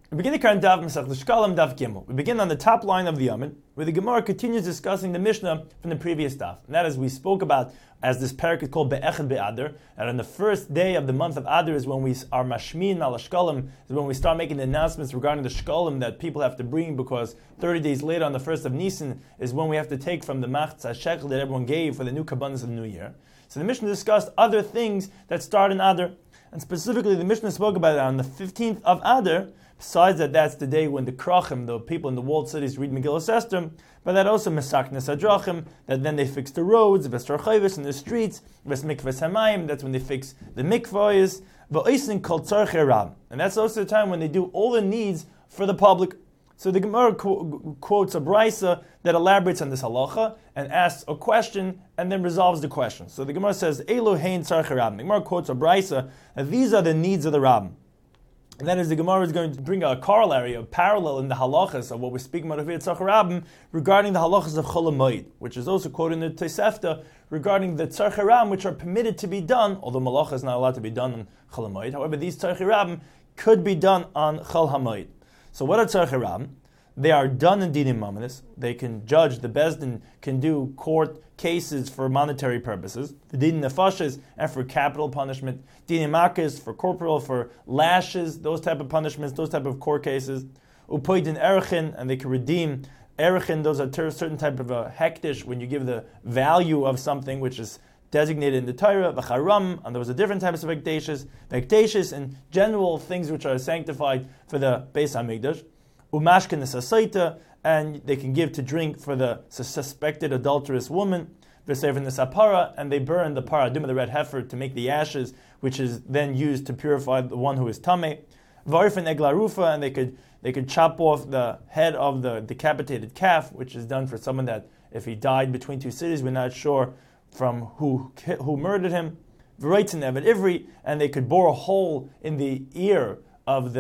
We begin the current daf Masech Shkalim daf Gimel. We begin on the top line of the Yamid, where the Gemara continues discussing the Mishnah from the previous daf. And that is, we spoke about, as this parak is called Be'echad Be'adar, and on the first day of the month of Adar is when we are mashmin al shkalim, is when we start making the announcements regarding the shkalim that people have to bring, because 30 days later on the first of Nisan is when we have to take from the machzah shekel that everyone gave for the new kabbanas of the new year. So the Mishnah discussed other things that start in Adar, and specifically the Mishnah spoke about it on the 15th of Adar. Besides that, that's the day when the krachim, the people in the walled cities, read Megillas Esther, but that also mesaknes hadrachim, that then they fix the roads, vestarchayvis in the streets, vesmikves hamayim, that's when they fix the mikvahs, v'oisin kol tzarchei rab, and that's also the time when they do all the needs for the public. So the Gemara quotes a brisa that elaborates on this halacha and asks a question and then resolves the question. So the Gemara says, Elu hein tzarchei rab. The Gemara quotes a brisa that these are the needs of the rabbin. And that is, the Gemara is going to bring a corollary, a parallel in the halachas of what we're speaking about over here at Tzarchei Rabbim regarding the halachas of Chol HaMoed, which is also quoted in the Tosefta regarding the Tzarchei Rabbim which are permitted to be done, although malacha is not allowed to be done on Chol HaMoed. However, these Tzarchei Rabbim could be done on Chol HaMoed. So what are Tzarchei Rabbim? They are done in dinim mamanis. They can judge, the Bezdin can do court cases for monetary purposes, the din nefashis, and for capital punishment, dinim makis, for corporal, for lashes, those type of punishments, those type of court cases, upoidin erichin, and they can redeem erichin, those are certain type of a hektish, when you give the value of something which is designated in the Torah, v'charam, and there was a different types of vekdashis, and general things which are sanctified for the Beis HaMikdash, umashkin esasaita, and they can give to drink for the suspected adulterous woman, v'seven nesapara, and they burn the paradim of the red heifer to make the ashes, which is then used to purify the one who is tameh, v'arifin eglarufa, and they could chop off the head of the decapitated calf, which is done for someone that if he died between two cities, we're not sure from who murdered him, v'reitzin evet ivri, and they could bore a hole in the ear of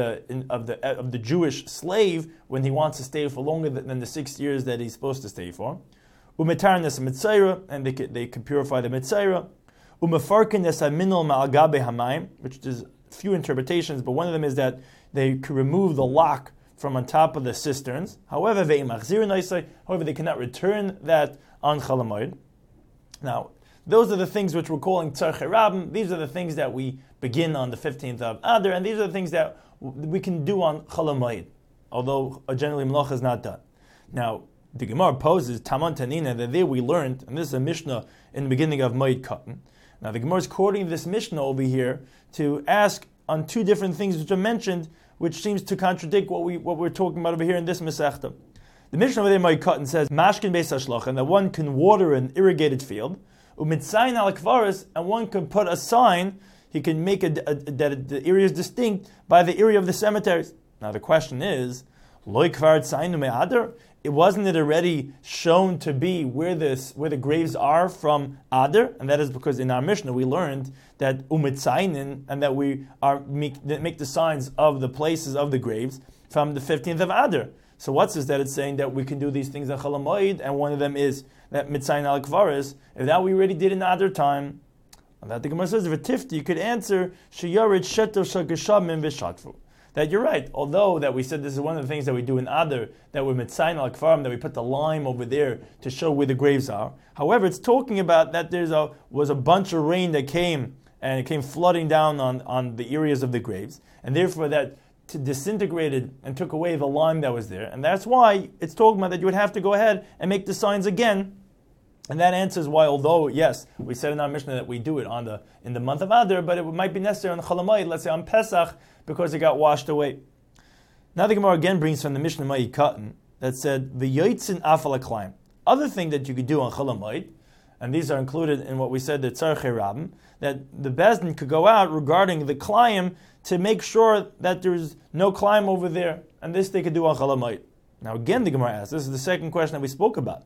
the Jewish slave when he wants to stay for longer than the 6 years that he's supposed to stay for. Umetar nes mitzayra, and they could purify the mitzayra. Umefarkin nes minol ma'agabe hamayim, which is few interpretations, but one of them is that they could remove the lock from on top of the cisterns. However, they cannot return that on Chol HaMoed. Now, those are the things which we're calling Tzarchei Rabbim. These are the things that we begin on the 15th of Adar, and these are the things that we can do on Chol HaMoed, although generally Melacha is not done. Now, the Gemara poses Taman Tanina, that there we learned, and this is a Mishnah in the beginning of Moed Katan. Now, the Gemara is quoting this Mishnah over here to ask on two different things which are mentioned, which seems to contradict what we're talking about over here in this Masechta. The Mishnah over there in Moed Katan says, Mashkin Beis HaShlachan, that one can water an irrigated field, Umitzayin al kvaris, and one can put a sign, he can make that the area is distinct by the area of the cemeteries. Now the question is, Loi kvar tzayin me'adar? It wasn't it already shown to be where the graves are from Adar? And that is because in our Mishnah we learned that umitzayin, and that we make the signs of the places of the graves from the 15th of Adar. So what's this that it's saying that we can do these things in Chol HaMoed, and one of them is that mitzayin al kvaris? If that we already did in Adar time, and that the Gemara says, v'tifti, you could answer sheyarid shetor shageshamim v'shatfu. That you're right. Although that we said this is one of the things that we do in Adar, that we're mitzayin al kvarim, that we put the lime over there to show where the graves are. However, it's talking about that was a bunch of rain that came, and it came flooding down on the areas of the graves, and therefore that disintegrated and took away the lime that was there, and that's why it's talking about that you would have to go ahead and make the signs again. And that answers why, although yes, we said in our Mishnah that we do it in the month of Adar, but it might be necessary on Chol HaMoed, let's say on Pesach, because it got washed away. Now the Gemara again brings from the Mishnah Moed Katan that said the yotzin afal aklayim. Other thing that you could do on Chol HaMoed, and these are included in what we said, the Tzarchei Rabbim, that the Bezdin could go out regarding the Klayim to make sure that there's no Klayim over there, and this they could do on Chol HaMoed. Now again the Gemara asks, this is the second question that we spoke about.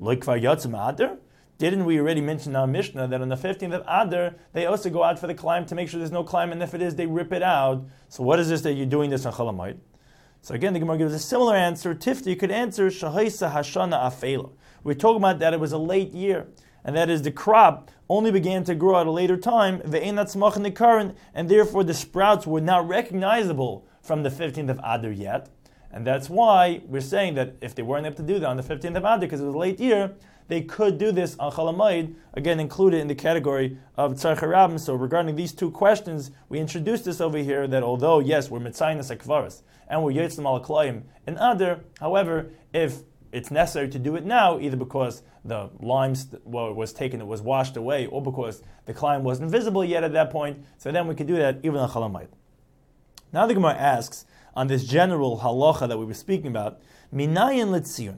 Didn't we already mention in our Mishnah that on the 15th of Adar, they also go out for the Klayim to make sure there's no Klayim, and if it is, they rip it out. So what is this that you're doing this on Chol HaMoed? So again, the Gemara gives a similar answer. Tifti, you could answer, Shahaisa Hashana Afela. We're talking about that it was a late year, and that is the crop only began to grow at a later time, and therefore the sprouts were not recognizable from the 15th of Adar yet. And that's why we're saying that if they weren't able to do that on the 15th of Adar because it was a late year, they could do this on Chol HaMoed, again included in the category of Tzarech HaRabim. So regarding these two questions, we introduced this over here that although, yes, we're Mitzaynus HaKvaros and we're Yotzim Al Klayim in Adar, however, if it's necessary to do it now, either because the lime was taken, it was washed away, or because the climb wasn't visible yet at that point, so then we can do that even on Chol HaMoed. Now the Gemara asks, on this general halacha that we were speaking about, Minayin Litziyun.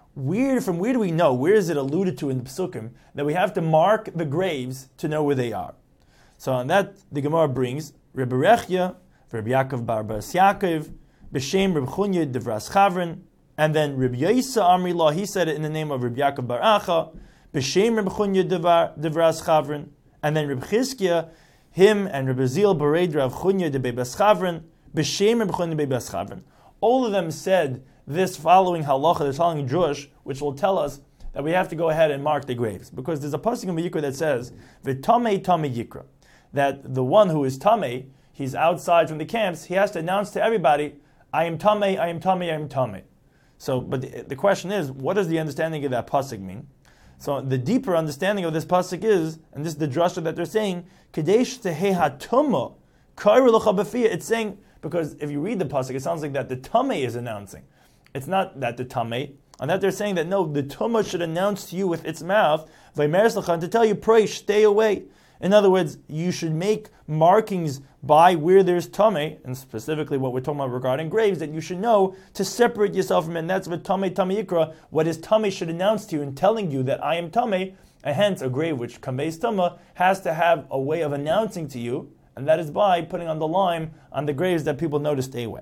From where do we know, where is it alluded to in the Psukim, that we have to mark the graves to know where they are? So on that, the Gemara brings, Rebbe Rechya, Rebbe Yaakov bar Bas Yaakov, B'Shem Reb Chunya Devras Chavrin, and then Rebbe Yoisa Amri Law, he said it in the name of Rebbe Yaakov bar Acha, B'Shem Reb Chunya Devras Chavrin, and then Rebbe Chizkiya, him and Rebbe Zil Bered Rav Chunya de Bebas Chavrin, B'Shem Reb Chunya de Bebas Chavrin. All of them said this following halacha, they're telling Jewish, which will tell us that we have to go ahead and mark the graves. Because there's a pasuk in Vayikra that says, V'tamei tamei yikra, that the one who is tamei, he's outside from the camps, he has to announce to everybody, I am tamei, I am tamei, I am tamei. So, but the question is, what does the understanding of that pasuk mean? So the deeper understanding of this pasuk is, and this is the drasha that they're saying, Kadesh teheha tumah, kairu l'cha b'fiyah. It's saying, because if you read the pasuk, it sounds like that the tamei is announcing. It's not that the tamei, and that they're saying that no, the tumah should announce to you with its mouth, vaymeres l'cha, to tell you, pray, stay away. In other words, you should make markings by where there's tamei, and specifically what we're talking about regarding graves, that you should know to separate yourself from it. And that's what tamei yikra, what is tamei should announce to you and telling you that I am tamei, and hence a grave which conveys tamah has to have a way of announcing to you, and that is by putting on the lime on the graves that people know to stay away.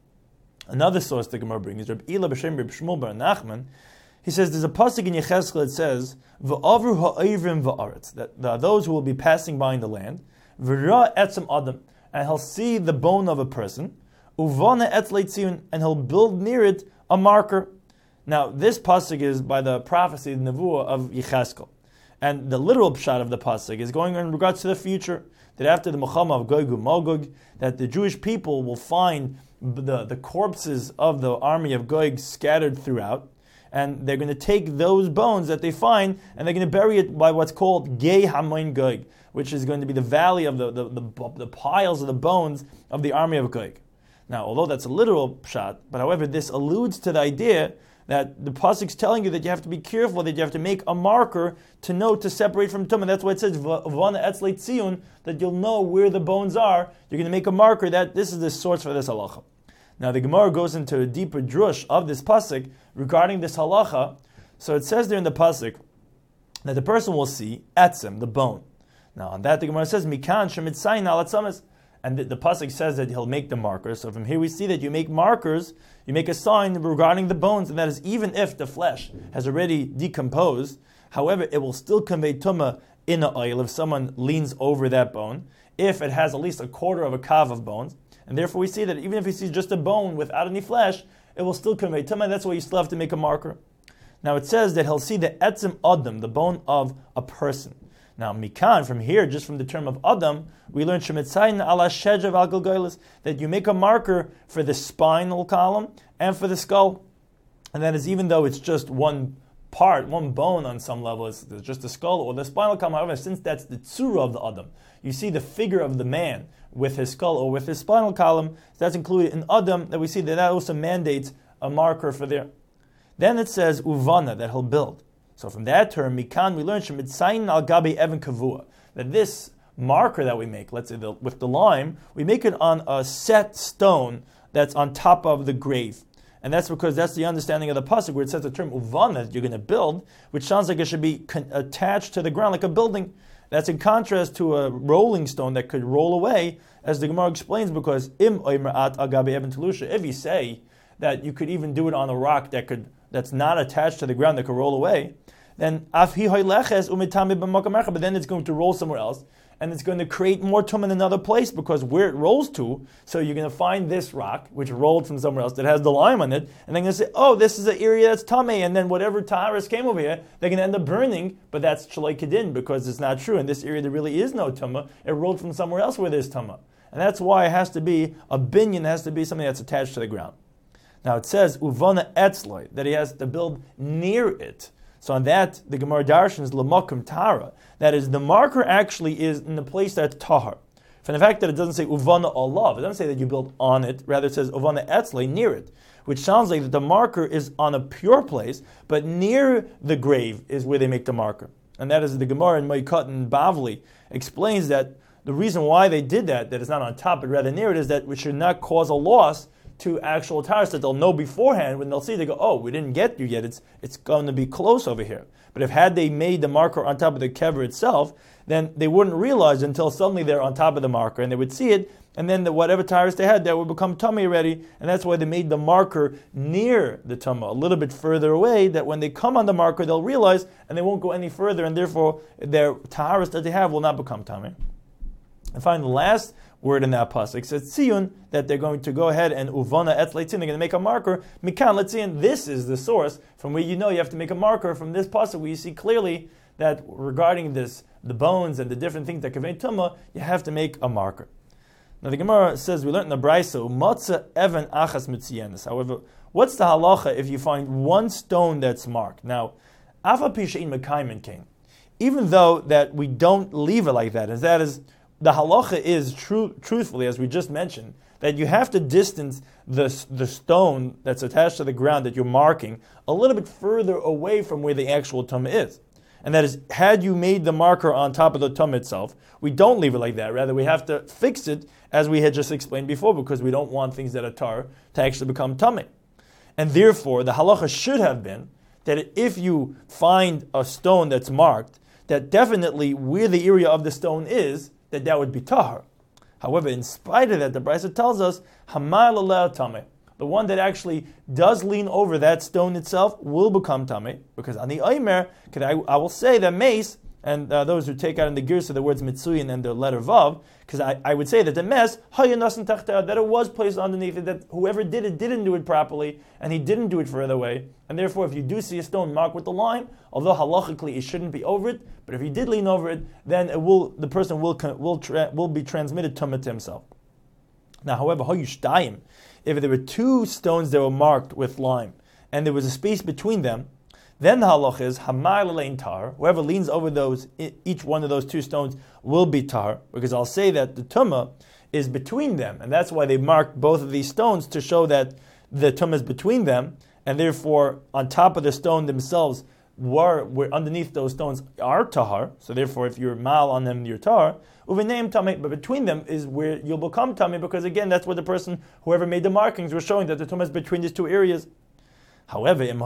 Another source the Gemara brings is Reb Ila b'Shem Reb Shmuel bar Nachman. He says there's a pasuk in Yechezkel that says v'avru ha'ivrim v'aretz, that there are those who will be passing by in the land, v'ra etzem adam, and he'll see the bone of a person, uvana etz leitziyun, and he'll build near it a marker. Now this pasuk is by the prophecy, the nevuah of Yechezkel, and the literal pshat of the pasuk is going in regards to the future, that after the Milchama of Gog u'Magog, that the Jewish people will find the corpses of the army of Gog scattered throughout, and they're going to take those bones that they find, and they're going to bury it by what's called Gei Hamoin Gog, which is going to be the valley of the piles of the bones of the army of Gog. Now, although that's a literal pshat, but however, this alludes to the idea that the pasuk's telling you that you have to be careful, that you have to make a marker to know to separate from tumah. That's why it says V'ana etz leitziyun, that you'll know where the bones are. You're going to make a marker that this is the source for this halacha. Now the Gemara goes into a deeper drush of this pasuk regarding this halacha. So it says there in the pasuk that the person will see etzem, the bone. Now on that the Gemara says Mikan shemitzayin al atzamas, and the pasuk says that he'll make the markers. So from here we see that you make markers, you make a sign regarding the bones, and that is even if the flesh has already decomposed, however, it will still convey tumah in an oil if someone leans over that bone, if it has at least a quarter of a kav of bones. And therefore we see that even if he sees just a bone without any flesh, it will still convey tumah. That's why you still have to make a marker. Now it says that he'll see the etzem adam, the bone of a person. Now mikan, from here, just from the term of adam, we learn shemitzayin ala shejav al galgolis, that you make a marker for the spinal column and for the skull. And that is even though it's just one part, one bone on some level, it's just the skull or the spinal column. However, since that's the tzura of the adam, you see the figure of the man with his skull or with his spinal column, that's included in adam, that we see that also mandates a marker for there. Then it says uvana, that he'll build. So from that term, mikan, we learn shemitzayin al gabi evan kavua, that this marker that we make, let's say with the lime, we make it on a set stone that's on top of the grave. And that's because that's the understanding of the pasuk where it says the term uvana, that you're going to build, which sounds like it should be attached to the ground like a building. That's in contrast to a rolling stone that could roll away, as the Gemara explains, because im oimrat agabe even telusha, if you say that you could even do it on a rock that's not attached to the ground that could roll away, then but then it's going to roll somewhere else, and it's going to create more tumah in another place, because where it rolls to, so you're going to find this rock, which rolled from somewhere else, that has the lime on it, and they're going to say, oh, this is an area that's tamei, and then whatever taharas came over here, they're going to end up burning, but that's shaloi kedin, because it's not true. In this area there really is no tumah, it rolled from somewhere else where there's tumah. and that's why it has to be a binyan, it has to be something that's attached to the ground. Now it says uvana etzloi, that he has to build near it. So on that, the Gemara Darshan is l'makom tara. That is, the marker actually is in the place that's tahar. From the fact that it doesn't say uvana alav, it doesn't say that you build on it, rather it says uvana etzloi, near it, which sounds like that the marker is on a pure place, but near the grave is where they make the marker. And that is the Gemara in Moikot and Bavli explains that the reason why they did that it's not on top but rather near it, is that we should not cause a loss to actual taharis, that they'll know beforehand. When they'll see, they go, oh, we didn't get you yet, it's going to be close over here. But if had they made the marker on top of the kever itself, then they wouldn't realize until suddenly they're on top of the marker, and they would see it, and then whatever taharis they had, that would become tummy already, and that's why they made the marker near the tumah, a little bit further away, that when they come on the marker, they'll realize, and they won't go any further, and therefore their taharis that they have will not become tummy. And finally, the last word in that pasuk says tziyun, that they're going to go ahead and uvana et leitzin, they're going to make a marker. Mikan letzion, this is the source from where you know you have to make a marker from this pasuk, where you see clearly that regarding this, the bones and the different things that convey tumah, you have to make a marker. Now the Gemara says, we learned in the Brisa, Matza Evan Achas Mitziyanis. However, what's the halacha if you find one stone that's marked? Now, Afa Pishain Mekaimen came. Even though that we don't leave it like that, as that is, the halacha is truthfully, as we just mentioned, that you have to distance the stone that's attached to the ground that you're marking a little bit further away from where the actual tumah is. And that is, had you made the marker on top of the tumah itself, we don't leave it like that. Rather, we have to fix it, as we had just explained before, because we don't want things that are tar to actually become tumah. And therefore, the halacha should have been that if you find a stone that's marked, that definitely where the area of the stone is, that would be tahar. However, in spite of that, the Brisa tells us, Hamal aleh tameh. The one that actually does lean over that stone itself will become tameh, because on the Aymer, I will say that mace, and those who take out in the gears of the words mitzuyin and the letter vav, because I would say that the mes, that it was placed underneath it, that whoever did it didn't do it properly, and he didn't do it further away, and therefore if you do see a stone marked with the line, although halachically it shouldn't be over it, but if he did lean over it, then the person will be transmitted tumah to himself. Now, however, hayushtayim, if there were two stones that were marked with lime, and there was a space between them, then the halach is hamar l'lein tar. Whoever leans over those, each one of those two stones will be tar, because I'll say that the tumah is between them, and that's why they marked both of these stones to show that the tumah is between them, and therefore on top of the stone themselves, where underneath those stones are tahar. So therefore, if you're mal on them, you're tar. Uveneim tamei, but between them is where you'll become tamei, because again, that's what the person, whoever made the markings, was showing that the tumah is between these two areas. However, if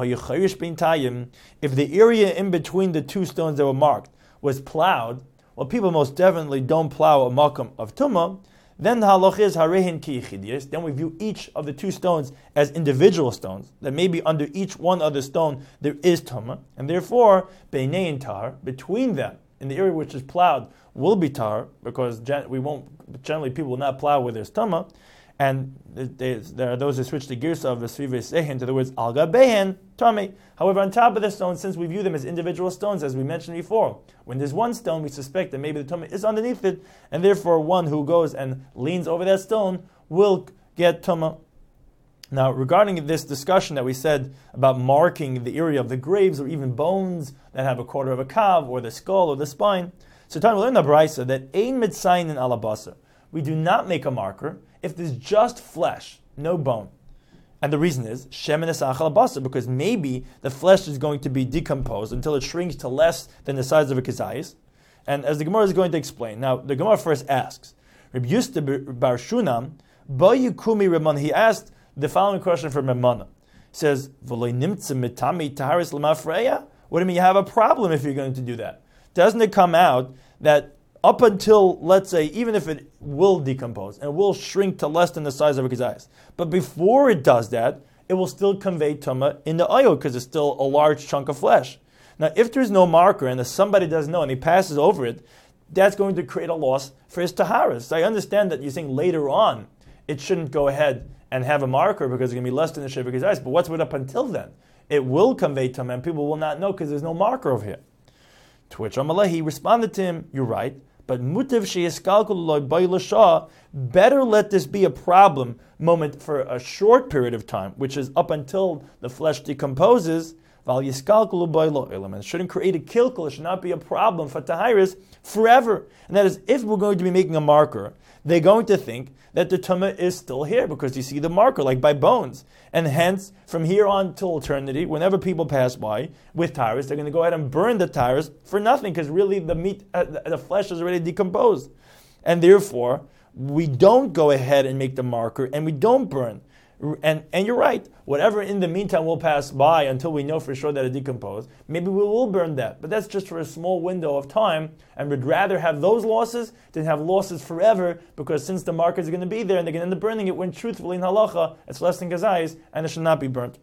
the area in between the two stones that were marked was plowed, well, people most definitely don't plow a makam of tumah, then the halach is harehin ki yichidyos. Then we view each of the two stones as individual stones, that maybe under each one other stone there is tumah, and therefore beinein tar, between them, in the area which is plowed, will be tar, because generally people will not plow where there's tumah. And there are those who switch the gears of the Svive Sehen to the words Al Gabehen, Tame. However, on top of the stones, since we view them as individual stones, as we mentioned before, when there's one stone, we suspect that maybe the Tumah is underneath it, and therefore one who goes and leans over that stone will get Tumah. Now, regarding this discussion that we said about marking the area of the graves or even bones that have a quarter of a kav, or the skull or the spine, so we learn in the Brisa that Ein Mitzayin in Alabasa. We do not make a marker if there's just flesh, no bone. And the reason is, Shemen Esachal Abasa, because maybe the flesh is going to be decomposed until it shrinks to less than the size of a kizayis. And as the Gemara is going to explain, now the Gemara first asks, Reb Yusta Bar Shunam, Bayukumi Ramana, he asked the following question from Ramana. He says, V'loi nimtze mitami taharis l'mafreya? What do you mean you have a problem if you're going to do that? Doesn't it come out that up until, let's say, even if it will decompose and will shrink to less than the size of a kizayis, but before it does that, it will still convey tumah in the oil because it's still a large chunk of flesh. Now, if there's no marker and somebody doesn't know and he passes over it, that's going to create a loss for his taharas. So I understand that you're saying later on it shouldn't go ahead and have a marker because it's going to be less than the sheva kizayis, but what's with up until then? It will convey tumah and people will not know because there's no marker over here. To which Amalehi responded to him, you're right, But mutiv sheyiskalkul b'ayla shah, better let this be a problem moment for a short period of time, which is up until the flesh decomposes. It shouldn't create a kilkel. It should not be a problem for tahiris forever. And that is, if we're going to be making a marker, they're going to think that the tumah is still here because you see the marker, like by bones. And hence, from here on till eternity, whenever people pass by with tahiris, they're going to go ahead and burn the tahiris for nothing because really the meat, the flesh is already decomposed. And therefore, we don't go ahead and make the marker and we don't burn. And you're right, whatever in the meantime will pass by until we know for sure that it decomposed, maybe we will burn that. But that's just for a small window of time, and we'd rather have those losses than have losses forever, because since the markers are going to be there and they're going to end up burning it, when truthfully in halacha, it's less than gazayis, and it should not be burnt.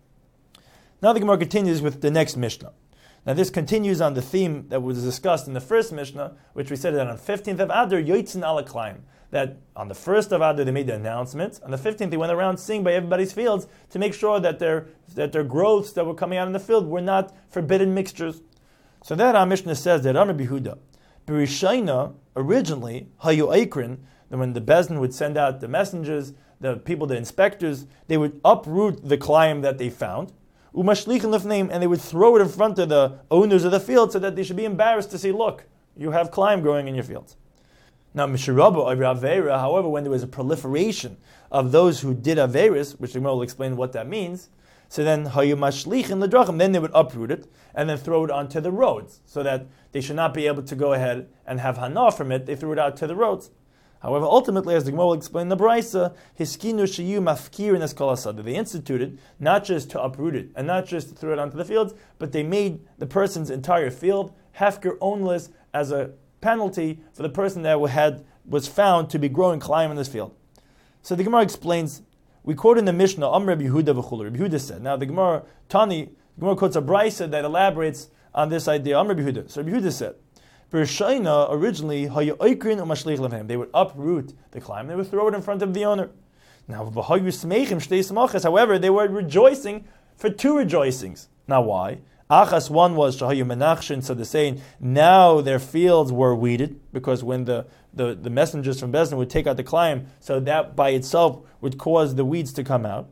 Now the Gemara continues with the next Mishnah. Now this continues on the theme that was discussed in the first Mishnah, which we said that on 15th of Adar, Yoitzin ala Klaim, that on the 1st of Adar they made the announcement. On the 15th they went around seeing by everybody's fields to make sure that their growths that were coming out in the field were not forbidden mixtures. So that our Mishnah says that Amar Bihuda, Berishayna, originally, Hayu Aikrin, that when the Bezdin would send out the messengers, the people, the inspectors, they would uproot the climb that they found, Umashlichin lefneim, and they would throw it in front of the owners of the field so that they should be embarrassed to say, look, you have climb growing in your fields. Now, Mishirabu over Aveira, however, when there was a proliferation of those who did Aveiris, which the Gemara will explain what that means, so then Hayu Mashlichin Ledrachim, then they would uproot it and then throw it onto the roads, so that they should not be able to go ahead and have Hana from it, they threw it out to the roads. However, ultimately, as the Gemara will explain in the Braisa, Hiskinu Shayu Mafkir in Eskalasada, they instituted not just to uproot it and not just to throw it onto the fields, but they made the person's entire field hefker ownless as a penalty for the person that was found to be growing climb in this field. So the Gemara explains, we quote in the Mishnah, Rabbi Yehuda v'chulu. Rabbi Yehuda said. Now the Gemara quotes a Braisa that elaborates on this idea. Rabbi Yehuda. So Rabbi Yehuda said, Bereshayna, originally, they would uproot the climb, they would throw it in front of the owner. Now, however, they were rejoicing for two rejoicings. Now why? Achas, one was Shahayu Menachshin, so they're saying now their fields were weeded, because when the messengers from Bezdin would take out the climb, so that by itself would cause the weeds to come out.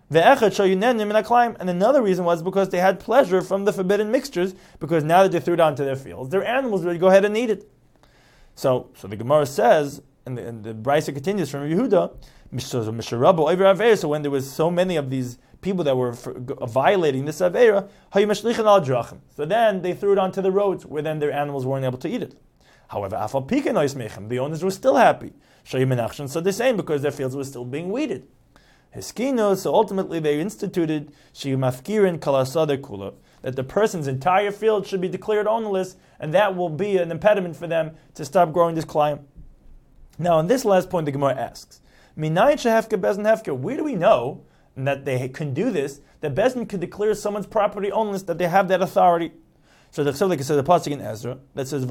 And another reason was because they had pleasure from the forbidden mixtures, because now that they threw it onto their fields, their animals would go ahead and eat it. So the Gemara says, and the Braisa continues from Yehuda, so when there was so many of these people that were violating this Aveira, so then they threw it onto the roads, where then their animals weren't able to eat it. However, the owners were still happy. So they're saying because their fields were still being weeded. Hiskino, so ultimately they instituted Shiyumafkirin Kalasada Kula, that the person's entire field should be declared ownerless, and that will be an impediment for them to stop growing this climb. Now, on this last point, the Gemara asks, Minayin Shehefka Bezdin Hefka, where do we know that they can do this, that Bezdin could declare someone's property ownerless, that they have that authority? So like it says the pasuk in Ezra that says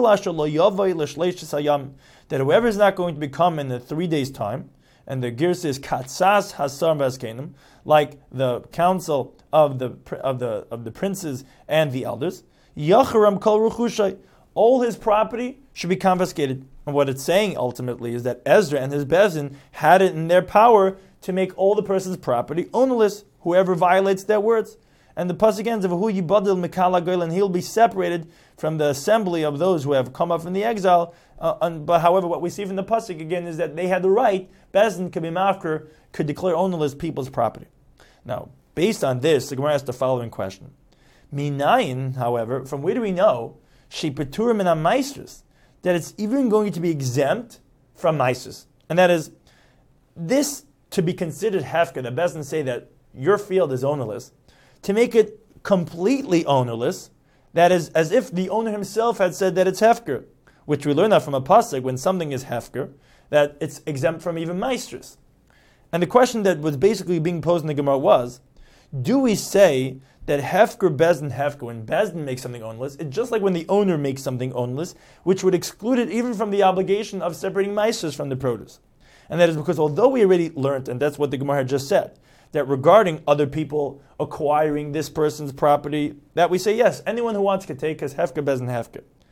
that whoever is not going to become in the 3 days' time, and the Girsa is Katsas Hasar Vazkenim, like the council of the princes and the elders, Yacharam Kol Ruchushai, all his property should be confiscated. And what it's saying ultimately is that Ezra and his Bezdin had it in their power to make all the person's property ownerless, whoever violates their words. And the pasuk ends of who yibadil mikala goyel, and he'll be separated from the assembly of those who have come up from the exile. But however, what we see from the pasuk again is that they had the right. Bezdin could be mafker, could declare ownerless people's property. Now, based on this, the Gemara asks the following question: Minayin, however, from where do we know she peturim in maestros, that it's even going to be exempt from maestros, and that is this to be considered hefker? The Bezdin say that your field is ownerless. To make it completely ownerless, that is as if the owner himself had said that it's hefker, which we learn that from a pasuk when something is hefker, that it's exempt from even maestros. And the question that was basically being posed in the Gemara was, do we say that hefker Bezdin hefker, when Bezdin makes something ownerless, it's just like when the owner makes something ownerless, which would exclude it even from the obligation of separating maestros from the produce? And that is because although we already learned, and that's what the Gemara had just said, that regarding other people acquiring this person's property, that we say, yes, anyone who wants to take, because hefker Bezdin hefker.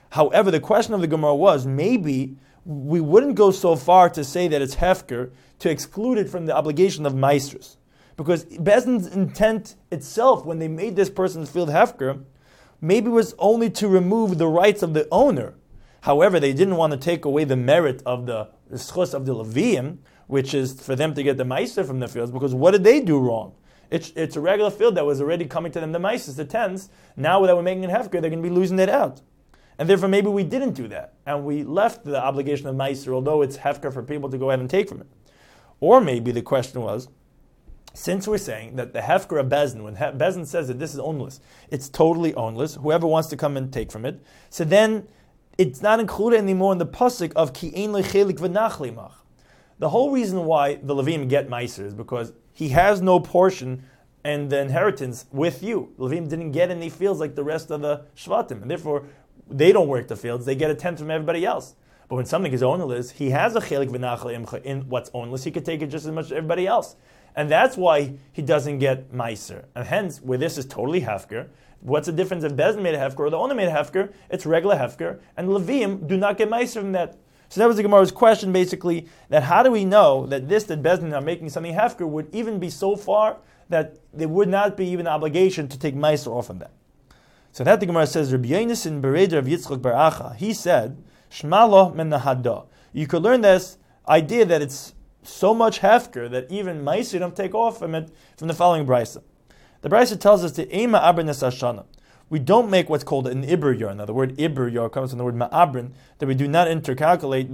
However, the question of the Gemara was, maybe we wouldn't go so far to say that it's hefker to exclude it from the obligation of maestros. Because Bezdin's intent itself, when they made this person's field hefker, maybe was only to remove the rights of the owner. However, they didn't want to take away the merit of the schus of the Leviim, which is for them to get the meiser from the fields, because what did they do wrong? It's a regular field that was already coming to them, the meisers, the tens. Now that we're making it hefker, they're going to be losing it out. And therefore, maybe we didn't do that, and we left the obligation of meiser, although it's hefker for people to go ahead and take from it. Or maybe the question was, since we're saying that the hefker of Bezdin, when Bezdin says that this is ownless, it's totally ownless, whoever wants to come and take from it, so then it's not included anymore in the pasuk of ki ein lechelik v'nachlimach. The whole reason why the Levim get meiser is because he has no portion and the inheritance with you. The Levim didn't get any fields like the rest of the Shvatim, and therefore they don't work the fields, they get a tenth from everybody else. But when something is ownless, he has a chelik v'nachal in what's ownless, he could take it just as much as everybody else. And that's why he doesn't get meiser. And hence, where this is totally hefker, what's the difference if Bezdin made a hefker or the owner made a hefker? It's regular hefker, and Levim do not get meiser from that. So that was the Gemara's question, basically, that how do we know that Bezdin are making something hefker would even be so far that there would not be even an obligation to take meiser off of that. So that the Gemara says, Rabbi Yonasan Bereder of Yitzchak Bar Acha, he said, Shmalo men nahada. You could learn this idea that it's so much hefker that even meiser don't take off from it from the following brisa. The brisa tells us that Ema Abrinas Ashana. We don't make what's called an Ibr Yor. Now, the word Ibr Yor comes from the word Ma'abrin, that we do not intercalculate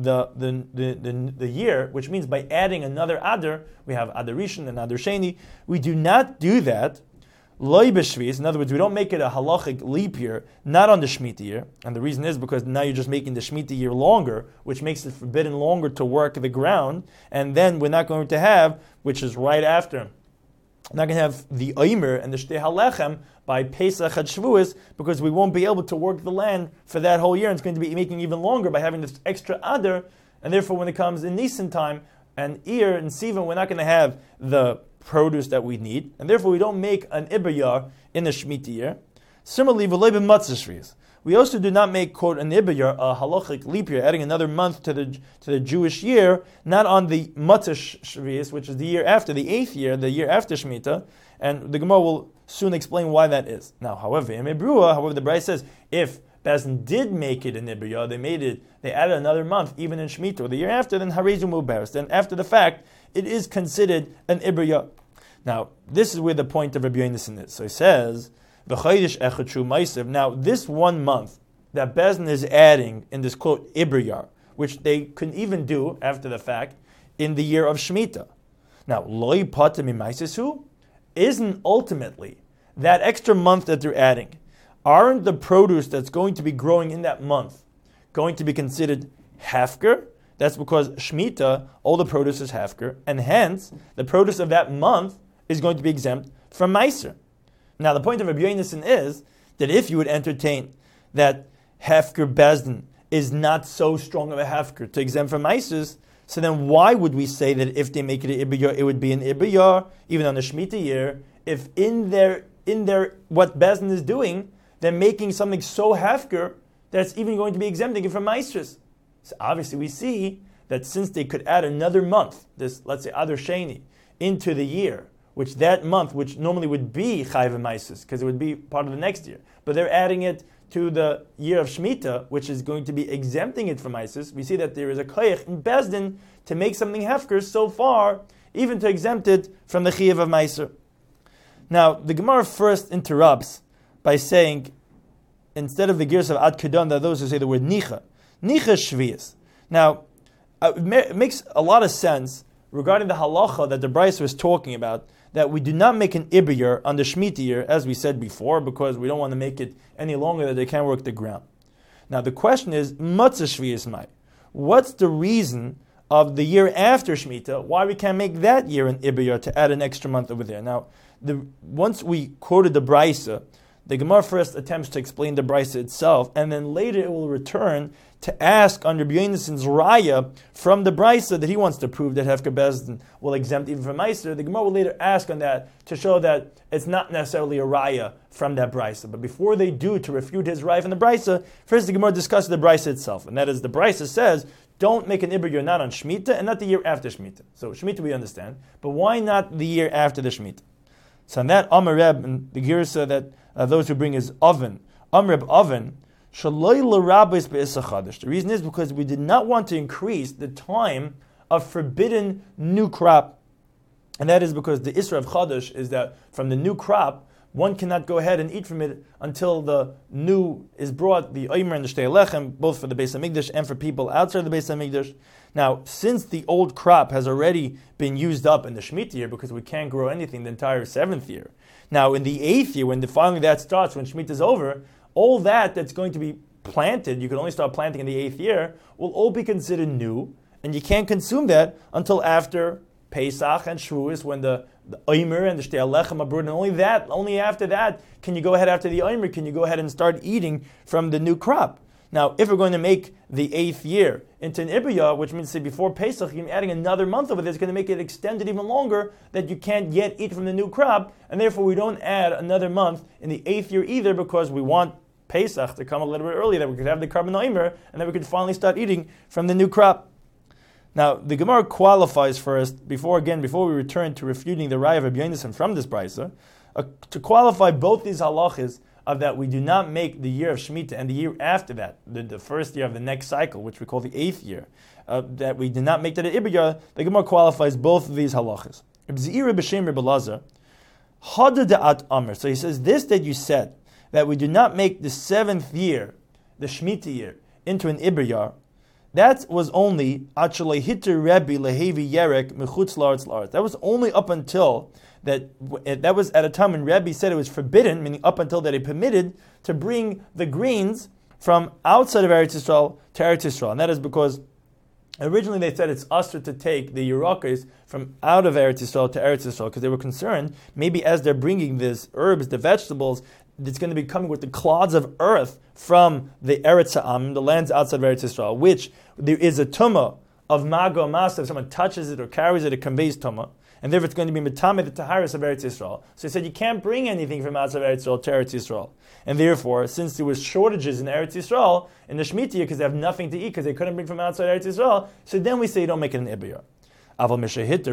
the year, which means by adding another Adar, we have Adar Rishon and Adar Sheni. We do not do that. Loi b'shvius. In other words, we don't make it a halachic leap year, not on the Shemitah year. And the reason is because now you're just making the Shemitah year longer, which makes it forbidden longer to work the ground. And then we're not going to have, which is right after, not going to have the Omer and the Shtei HaLechem by Pesach at Shavuos, because we won't be able to work the land for that whole year. And it's going to be making even longer by having this extra Adar. And therefore, when it comes in Nisan time and Iyar and Sivan, we're not going to have the produce that we need, and therefore we don't make an Ibr Yor in the Shemitah year. Similarly, we also do not make, quote, an Ibr Yor, a halachic leap year, adding another month to the Jewish year, not on the Matzah Shvius, which is the year after, the 8th year, the year after Shemitah, and the Gemara will soon explain why that is. Now, however, the Brayz says, if Bezdin did make it an Ibr Yor, they added another month, even in Shemitah, or the year after, then Harizim will bear. Then after the fact, it is considered an Ibr Yor. Now, this is where the point of Rabbi Yonasan is. So he says, now, this 1 month that Bezdin is adding in this, quote, Ibr Yor, which they can even do after the fact in the year of Shemitah. Now, Loi Patim Imaisesu isn't ultimately that extra month that they're adding. Aren't the produce that's going to be growing in that month going to be considered hefker? That's because Shemitah, all the produce is hefker, and hence the produce of that month is going to be exempt from meiser. Now, the point of Rabbi Yonasan is that if you would entertain that hefker Bezdin is not so strong of a hefker to exempt from meisers, so then why would we say that if they make it an Ibr Yor, it would be an Ibr Yor, even on the Shemitah year, if in their what Bezdin is doing, they're making something so hefker that's even going to be exempting it from meisers? So obviously we see that since they could add another month, this, let's say, Adar Sheni, into the year, which that month, which normally would be Chayv Meisus, because it would be part of the next year, but they're adding it to the year of Shemitah, which is going to be exempting it from Meisus, we see that there is a Koyach in Bezdin to make something hefker so far, even to exempt it from the Chiyuv of Meiser. Now, the Gemara first interrupts by saying, instead of the gears of Ad Kedon, there are those who say the word Nicha. Nicha Shvius. Now, it makes a lot of sense regarding the halacha that the Brayso was talking about, that we do not make an Ibr Yor on the Shemitah year, as we said before, because we don't want to make it any longer that they can't work the ground. Now, the question is, Matzah Shvius Mai. What's the reason of the year after Shemitah, why we can't make that year an Ibr Yor to add an extra month over there? Now, once we quoted the Brayso, the Gemara first attempts to explain the Brayso itself, and then later it will return to ask under Rabbi Yonasan's raya from the brisa that he wants to prove that Hefker Bezdin will exempt even from Meiser, the Gemara will later ask on that to show that it's not necessarily a raya from that brisa. But before they do to refute his raya from the brisa, first the Gemara discusses the brisa itself, and that is the brisa says, don't make an Iber not on Shemitah and not the year after Shemitah. So Shemitah we understand, but why not the year after the Shemitah? So on that Amar Reb, and the Girsa that those who bring is oven, Amar Reb oven, Shaloi l'rabis be'isa chadash. The reason is because we did not want to increase the time of forbidden new crop, and that is because the Isra of Chadash is that from the new crop, one cannot go ahead and eat from it until the new is brought, the Omer and the Shtei Lechem, both for the Beis HaMikdash and for people outside the Beis HaMikdash. Now, since the old crop has already been used up in the Shemitah year, because we can't grow anything the entire 7th year, now in the 8th year, when finally that starts, when Shemitah is over, all that's going to be planted, you can only start planting in the 8th year, will all be considered new, and you can't consume that until after Pesach and Shavuos, when the Omer and the Shtei Lechem are brewed, and only after that can you go ahead, after the Omer, can you go ahead and start eating from the new crop. Now, if we're going to make the 8th year into an Ibiyah, which means, say, before Pesach, you're adding another month over there, it's going to make it extended even longer, that you can't yet eat from the new crop, and therefore we don't add another month in the 8th year either, because we want Pesach to come a little bit earlier, that we could have the Karban Omer, and then we could finally start eating from the new crop. Now, the Gemara qualifies first, before we return to refuting the Raya of Rabbi Yonasan from this brisa, to qualify both these halachas of that we do not make the year of Shemitah and the year after that, the first year of the next cycle, which we call the 8th year, that we do not make that at Ibiyah, the Gemara qualifies both of these halachas. Reb Zeira b'Shem Reb Elazar, Hada da'at Amr. So he says, this that you said, that we do not make the 7th year, the Shemitah year, into an Ibiyah, that was only that was only up until that was at a time when Rebbe said it was forbidden, meaning up until that he permitted to bring the greens from outside of Eretz Yisrael to Eretz Yisrael, and that is because originally they said it's usher to take the Yerakos from out of Eretz Yisrael to Eretz Yisrael because they were concerned maybe as they're bringing these herbs, the vegetables, it's going to be coming with the clods of earth from the Eretz Ha'am, the lands outside of Eretz Yisrael, which there is a tumah of mago masa. If someone touches it or carries it, it conveys tumah, and therefore it's going to be mitame the taharis of Eretz Yisrael. So he said you can't bring anything from outside of Eretz Yisrael to Eretz Yisrael, and therefore since there was shortages in Eretz Yisrael in the Shemitah because they have nothing to eat because they couldn't bring from outside Eretz Yisrael, so then we say you don't make it an ibiyah. When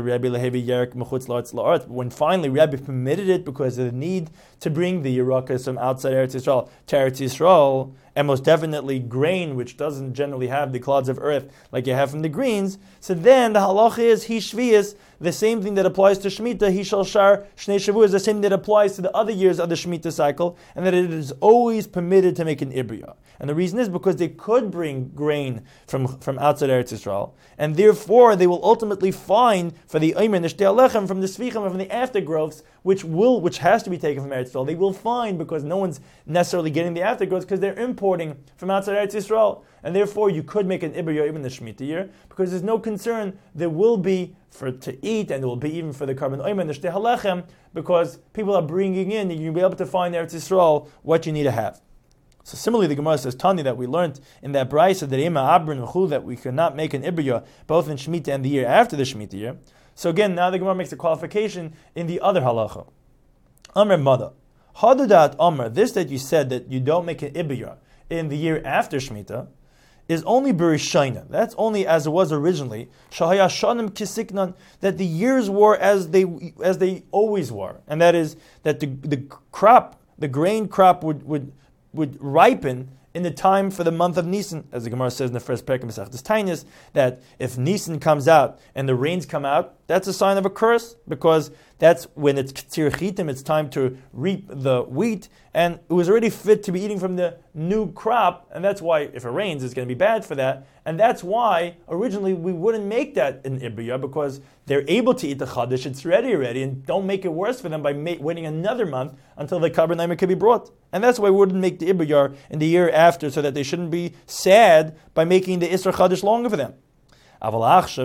finally Rabbi permitted it because of the need to bring the Yerakas from outside Eretz Yisrael to Eretz Yisrael, and most definitely grain, which doesn't generally have the clods of earth like you have from the greens, so then the halacha is he shvius, the same thing that applies to Shemitah, he shall shar shnei shavuos, the same that applies to the other years of the Shemitah cycle, and that it is always permitted to make an ibriyah. And the reason is because they could bring grain from outside Eretz Yisrael, and therefore they will ultimately find for the Omer and the Shtei Lechem from the Svichim and from the aftergrowths, which has to be taken from Eretz Yisrael. They will find because no one's necessarily getting the aftergrowths because they're importing from outside Eretz Yisrael, and therefore you could make an ibriyah even the Shemitah year because there's no concern there will be to eat, and there will be even for the Karban Omer and the Shtei Lechem because people are bringing in, and you'll be able to find Eretz Yisrael what you need to have. So similarly, the Gemara says, Tani, that we learned in that brayso that we cannot make an ibriyah both in Shemitah and the year after the Shemitah year. So again, now the Gemara makes a qualification in the other halacha. Amr Mada, Hadadat Amr, this that you said that you don't make an ibriyah in the year after Shemitah, is only Berishayna. That's only as it was originally. Shahaya Shanim Kisiknan, that the years were as they always were, and that is that the crop, the grain crop would ripen in the time for the month of Nisan, as the Gemara says in the first parak of Masechtas Tainis, that if Nisan comes out and the rains come out, that's a sign of a curse, because that's when it's K'tzir Chitim, it's time to reap the wheat, and it was already fit to be eating from the new crop, and that's why if it rains, it's going to be bad for that, and that's why originally we wouldn't make that in Ibriyah, because they're able to eat the Chadash, it's ready already, and don't make it worse for them by waiting another month until the Karban Omer can be brought. And that's why we wouldn't make the Ibriyah in the year after, so that they shouldn't be sad by making the Isra Chadash longer for them. But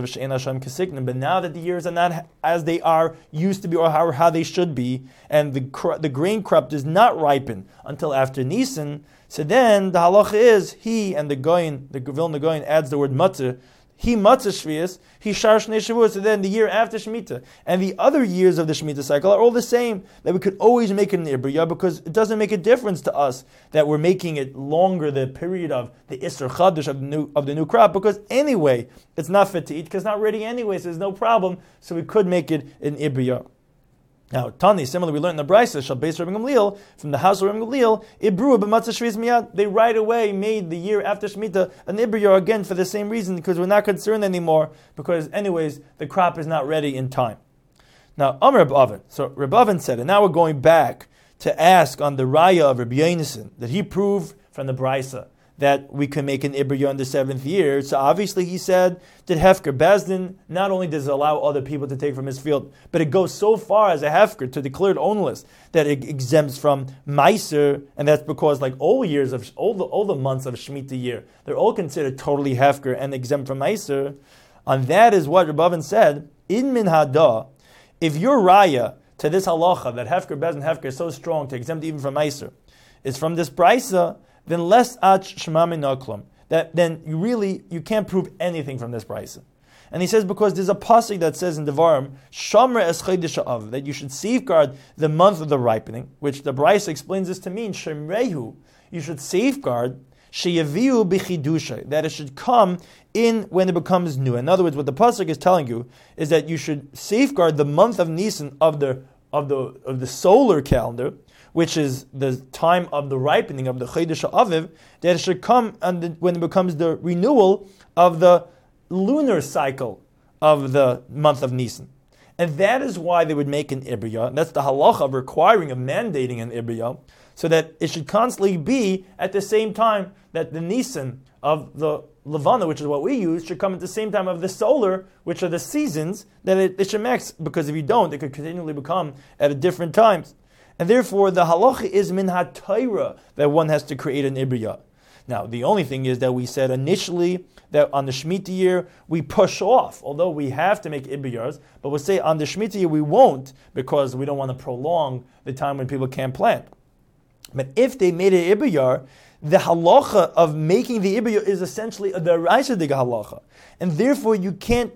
now that the years are not as they are used to be or how they should be, and the grain crop does not ripen until after Nisan, so then the halacha is he and the Vilna Goyen adds the word matzah. He matzah shvius, he shar shnei shavuos. So then the year after Shemitah and the other years of the Shemitah cycle are all the same. That we could always make it an ibriya because it doesn't make a difference to us that we're making it longer, the period of the Isser Chadash of the new crop, because anyway it's not fit to eat because it's not ready anyway, so there's no problem. So we could make it an ibriya. Now, Tani, similarly, we learned in the Brisa, Shabbeis Rabbi Gamliel, from the house of Rabbi Gamliel, Ibru b'matzah shvius miyad. They right away made the year after Shemitah an Ibriya again for the same reason, because we're not concerned anymore, because anyways, the crop is not ready in time. Now, Amr Reb Avin. So Reb Avin said, and now we're going back to ask on the Raya of Rabbi Yonasan, that he proved from the Brisa that we can make an Ibriya in the 7th year. So obviously he said that Hefker Bezdin not only does it allow other people to take from his field, but it goes so far as a Hefker to declare it ownless that it exempts from Meiser, and that's because like all the months of Shemitah year, they're all considered totally Hefker and exempt from Meiser. And that is what Rebavin said, in Min Hada, if your Raya to this halacha that Hefker Bezdin Hefker is so strong to exempt even from Meiser, is from this Brisa, then less ach shema min oklam. That then you can't prove anything from this brisa. And he says because there's a pasuk that says in Devarim, Shamra es chodesh ha'av, that you should safeguard the month of the ripening, which the brisa explains this to mean shemrehu. You should safeguard sheyaviu b'chidusha, that it should come in when it becomes new. In other words, what the pasuk is telling you is that you should safeguard the month of Nisan of the solar calendar, which is the time of the ripening of the Chodesh Aviv, that it should come when it becomes the renewal of the lunar cycle of the month of Nisan. And that is why they would make an Ibriya. That's the halacha of requiring, of mandating an Ibriya, so that it should constantly be at the same time that the Nisan of the Levana, which is what we use, should come at the same time of the solar, which are the seasons, that it should mix, because if you don't, it could continually become at different times. And therefore, the halacha is min ha-Torah that one has to create an Ibriya. Now, the only thing is that we said initially that on the Shemitah year, we push off, although we have to make Ibriyas, but we'll say on the Shemitah year we won't, because we don't want to prolong the time when people can't plant. But if they made an Ibriyar, the halacha of making the Ibriyar is essentially a deraisa diga halacha. And therefore, you can't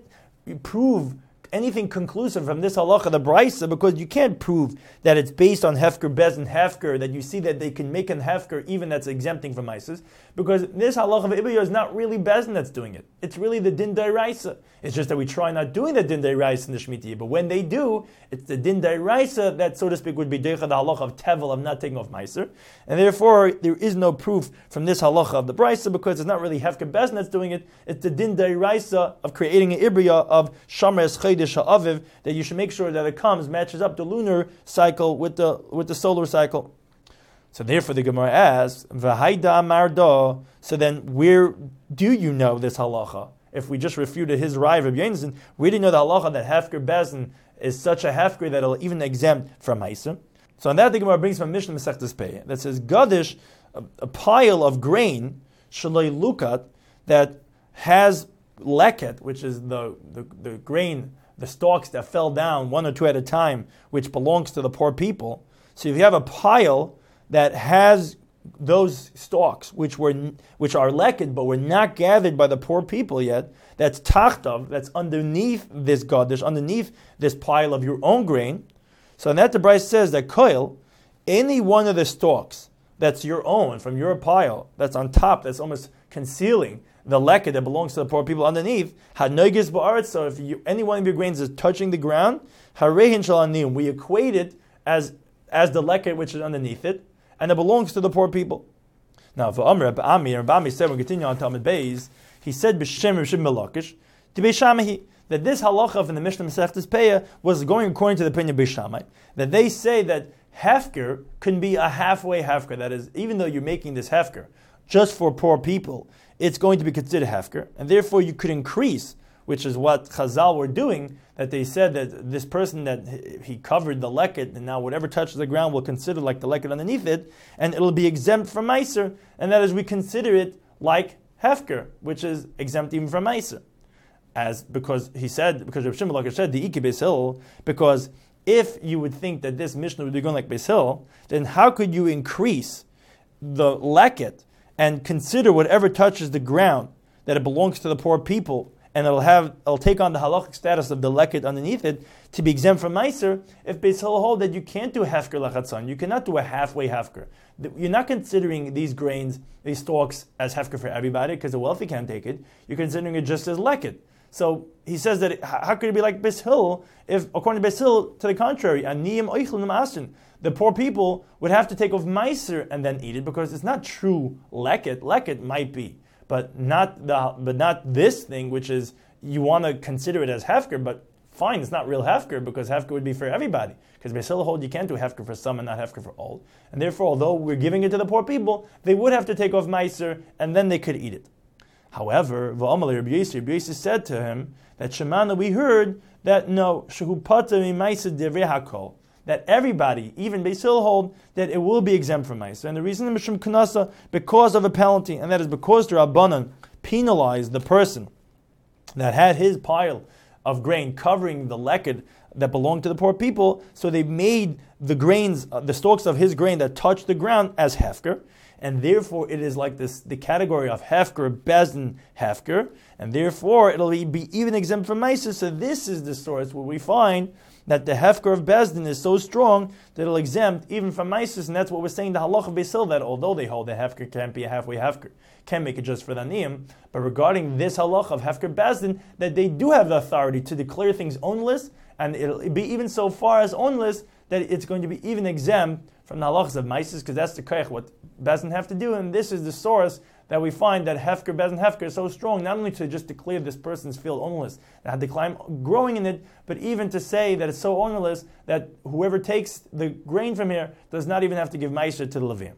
prove anything conclusive from this halacha, the brisa, because you can't prove that it's based on hefker, bez, and hefker, that you see that they can make an hefker even that's exempting from isis, because this halacha of Ibriya is not really bezin that's doing it. It's really the din dairaisa. It's just that we try not doing the din dairaisa in the Shemitah, but when they do, it's the din dairaisa that, so to speak, would be deicha the halacha of tevel, of not taking off meiser, and therefore there is no proof from this halacha of the brisa, because it's not really hefker bezin that's doing it. It's the din dairaisa of creating an Ibriya of shamer chodesh ha'aviv, that you should make sure that it matches up the lunar cycle with the solar cycle. So therefore the Gemara asks, V'haida amardo, so then where do you know this halacha? If we just refuted his Raya of Yonasan, we didn't know the halacha that hefker bezin is such a hefker that it'll even exempt from Meiser. So on that the Gemara brings from Mishnah Masechtas Pei that says, Gadish, a pile of grain, shaloi lukat, that has leket, which is the grain, the stalks that fell down one or two at a time, which belongs to the poor people. So if you have a pile that has those stalks, which are leket, but were not gathered by the poor people yet, that's tachtav, that's underneath this gadish, underneath this pile of your own grain. So in that the Brisa says that koil, any one of the stalks that's your own, from your pile, that's on top, that's almost concealing the leket that belongs to the poor people underneath, hanoigis ba'aretz, so if any one of your grains is touching the ground, harehin shalanim, we equate it as the leket which is underneath it, and it belongs to the poor people. Now, for Amr Bami said, we continue on Talmud Beis, he said, B'Shem Melakish, to Beishamahi, that this halacha from the Mishnah Masechtas Peah was going according to the opinion of Beishamai, that they say that hefker can be a halfway hefker, that is, even though you're making this hefker just for poor people, it's going to be considered hefker, and therefore you could increase, which is what Chazal were doing, that they said that this person that he covered the leket, and now whatever touches the ground will consider like the leket underneath it, and it'll be exempt from meiser, and that is we consider it like hefker, which is exempt even from meiser. because Rav Shimon Lakish said the Iki Beis Hillel, because if you would think that this Mishnah would be going like Beis Hillel, then how could you increase the leket and consider whatever touches the ground that it belongs to the poor people, and it'll take on the halachic status of the leket underneath it to be exempt from meiser? If Beis Hillel hold that you can't do hefker lachatzon, you cannot do a halfway hefker. You're not considering these grains, these stalks, as hefker for everybody because the wealthy can't take it. You're considering it just as leket. So he says that how could it be like Beis Hillel if, according to Beis Hillel, to the contrary, aniyim oichlin ma'asin, the poor people would have to take off meiser and then eat it because it's not true leket. Leket might be, but not this thing, which is you want to consider it as hefker, but fine, it's not real hefker because hefker would be for everybody. Because Beis Hillel hold you can't do hefker for some and not hefker for all, and therefore, although we're giving it to the poor people, they would have to take off meiser and then they could eat it. However, V'amalei Rabbi Yossi said to him that Shemana, we heard that no, shehu pata mimaiser divrei hakol, that everybody, even Beis Hillel hold that it will be exempt from meiser, and the reason is Mishum Kanasa, because of a penalty, and that is because the Rabbanan penalized the person that had his pile of grain covering the leket that belonged to the poor people, so they made the grains, the stalks of his grain that touched the ground as hefker, and therefore it is like this, the category of hefker, bezdin hefker, and therefore it'll be even exempt from meiser. So this is the source where we find that the hefker of bezdin is so strong that it'll exempt even from meiser, and that's what we're saying the halacha of Beis Hillel, that although they hold the hefker can't be a halfway hefker, can't make it just for the aniyim, but regarding this halacha of hefker bezdin, that they do have the authority to declare things ownless, and it'll be even so far as ownless that it's going to be even exempt from the halachas of meiser, because that's the koich what bezdin have to do, and this is the source that we find that hefker, bezdin hefker is so strong, not only to just declare this person's field ownerless, that had the climb growing in it, but even to say that it's so ownerless that whoever takes the grain from here does not even have to give meiser to the Levium.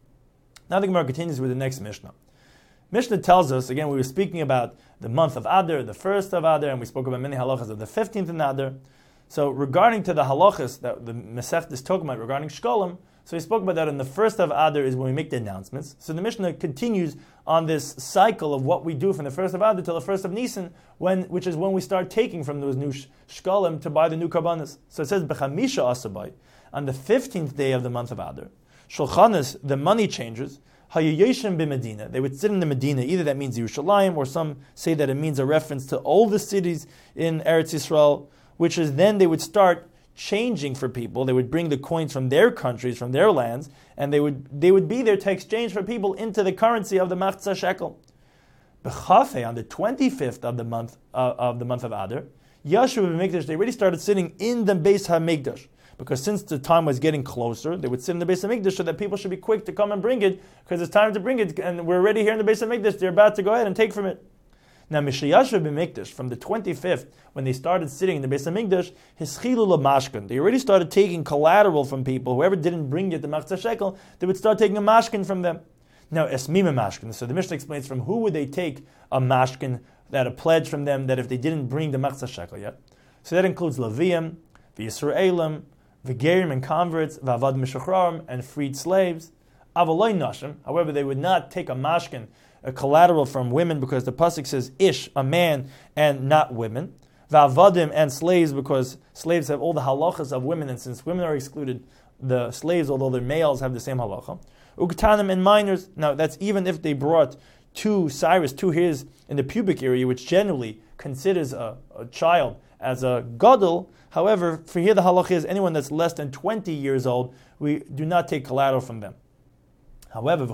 Now the Gemara continues with the next Mishnah. Mishnah tells us, again, we were speaking about the month of Adar, the first of Adar, and we spoke about many halachas of the 15th in Adar. So regarding to the halachas that the Masechta is talking about regarding Shkolim, so we spoke about that in the first of Adar is when we make the announcements. So the Mishnah continues on this cycle of what we do from the first of Adar till the first of Nisan, which is when we start taking from those new Shkolim to buy the new Karbanos. So it says, B'chamisha Asabai, on the 15th day of the month of Adar, Shulchanis, the money changers, Hayayoshem b'Medina. They would sit in the Medina. Either that means Yerushalayim, or some say that it means a reference to all the cities in Eretz Yisrael, which is then they would start changing for people. They would bring the coins from their countries, from their lands, and they would be there to exchange for people into the currency of the Machzah shekel. B'Chafei, on the 25th of the month of Adar, Yashu b'Mikdash, they already started sitting in the Beis HaMikdash. Because since the time was getting closer, they would sit in the Beis HaMikdash so that people should be quick to come and bring it, because it's time to bring it, and we're already here in the Beis HaMikdash, they're about to go ahead and take from it. Now, Mishayashu b'Mikdash, from the 25th, when they started sitting in the Beis HaMikdash, Hischilu l'mashkin, they already started taking collateral from people. Whoever didn't bring yet the Machzah shekel, they would start taking a mashkin from them. Now, esmim a mashkin, so the Mishnah explains from who would they take a mashkin, that a pledge from them, that if they didn't bring the Machzah shekel yet. So that includes Levium, V'Yisraelim, V'gerim and converts, V'avad Mishachrarim, and freed slaves. Avaloi nashim, however, they would not take a mashkin, a collateral from women, because the pasuk says ish, a man, and not women. V'avadim, and slaves, because slaves have all the halachas of women, and since women are excluded, the slaves, although they're males, have the same halacha. Uktanim, and minors. Now that's even if they brought two hairs in the pubic area, which generally considers a child as a gadol. However, for here the halacha is anyone that's less than 20 years old, we do not take collateral from them. However,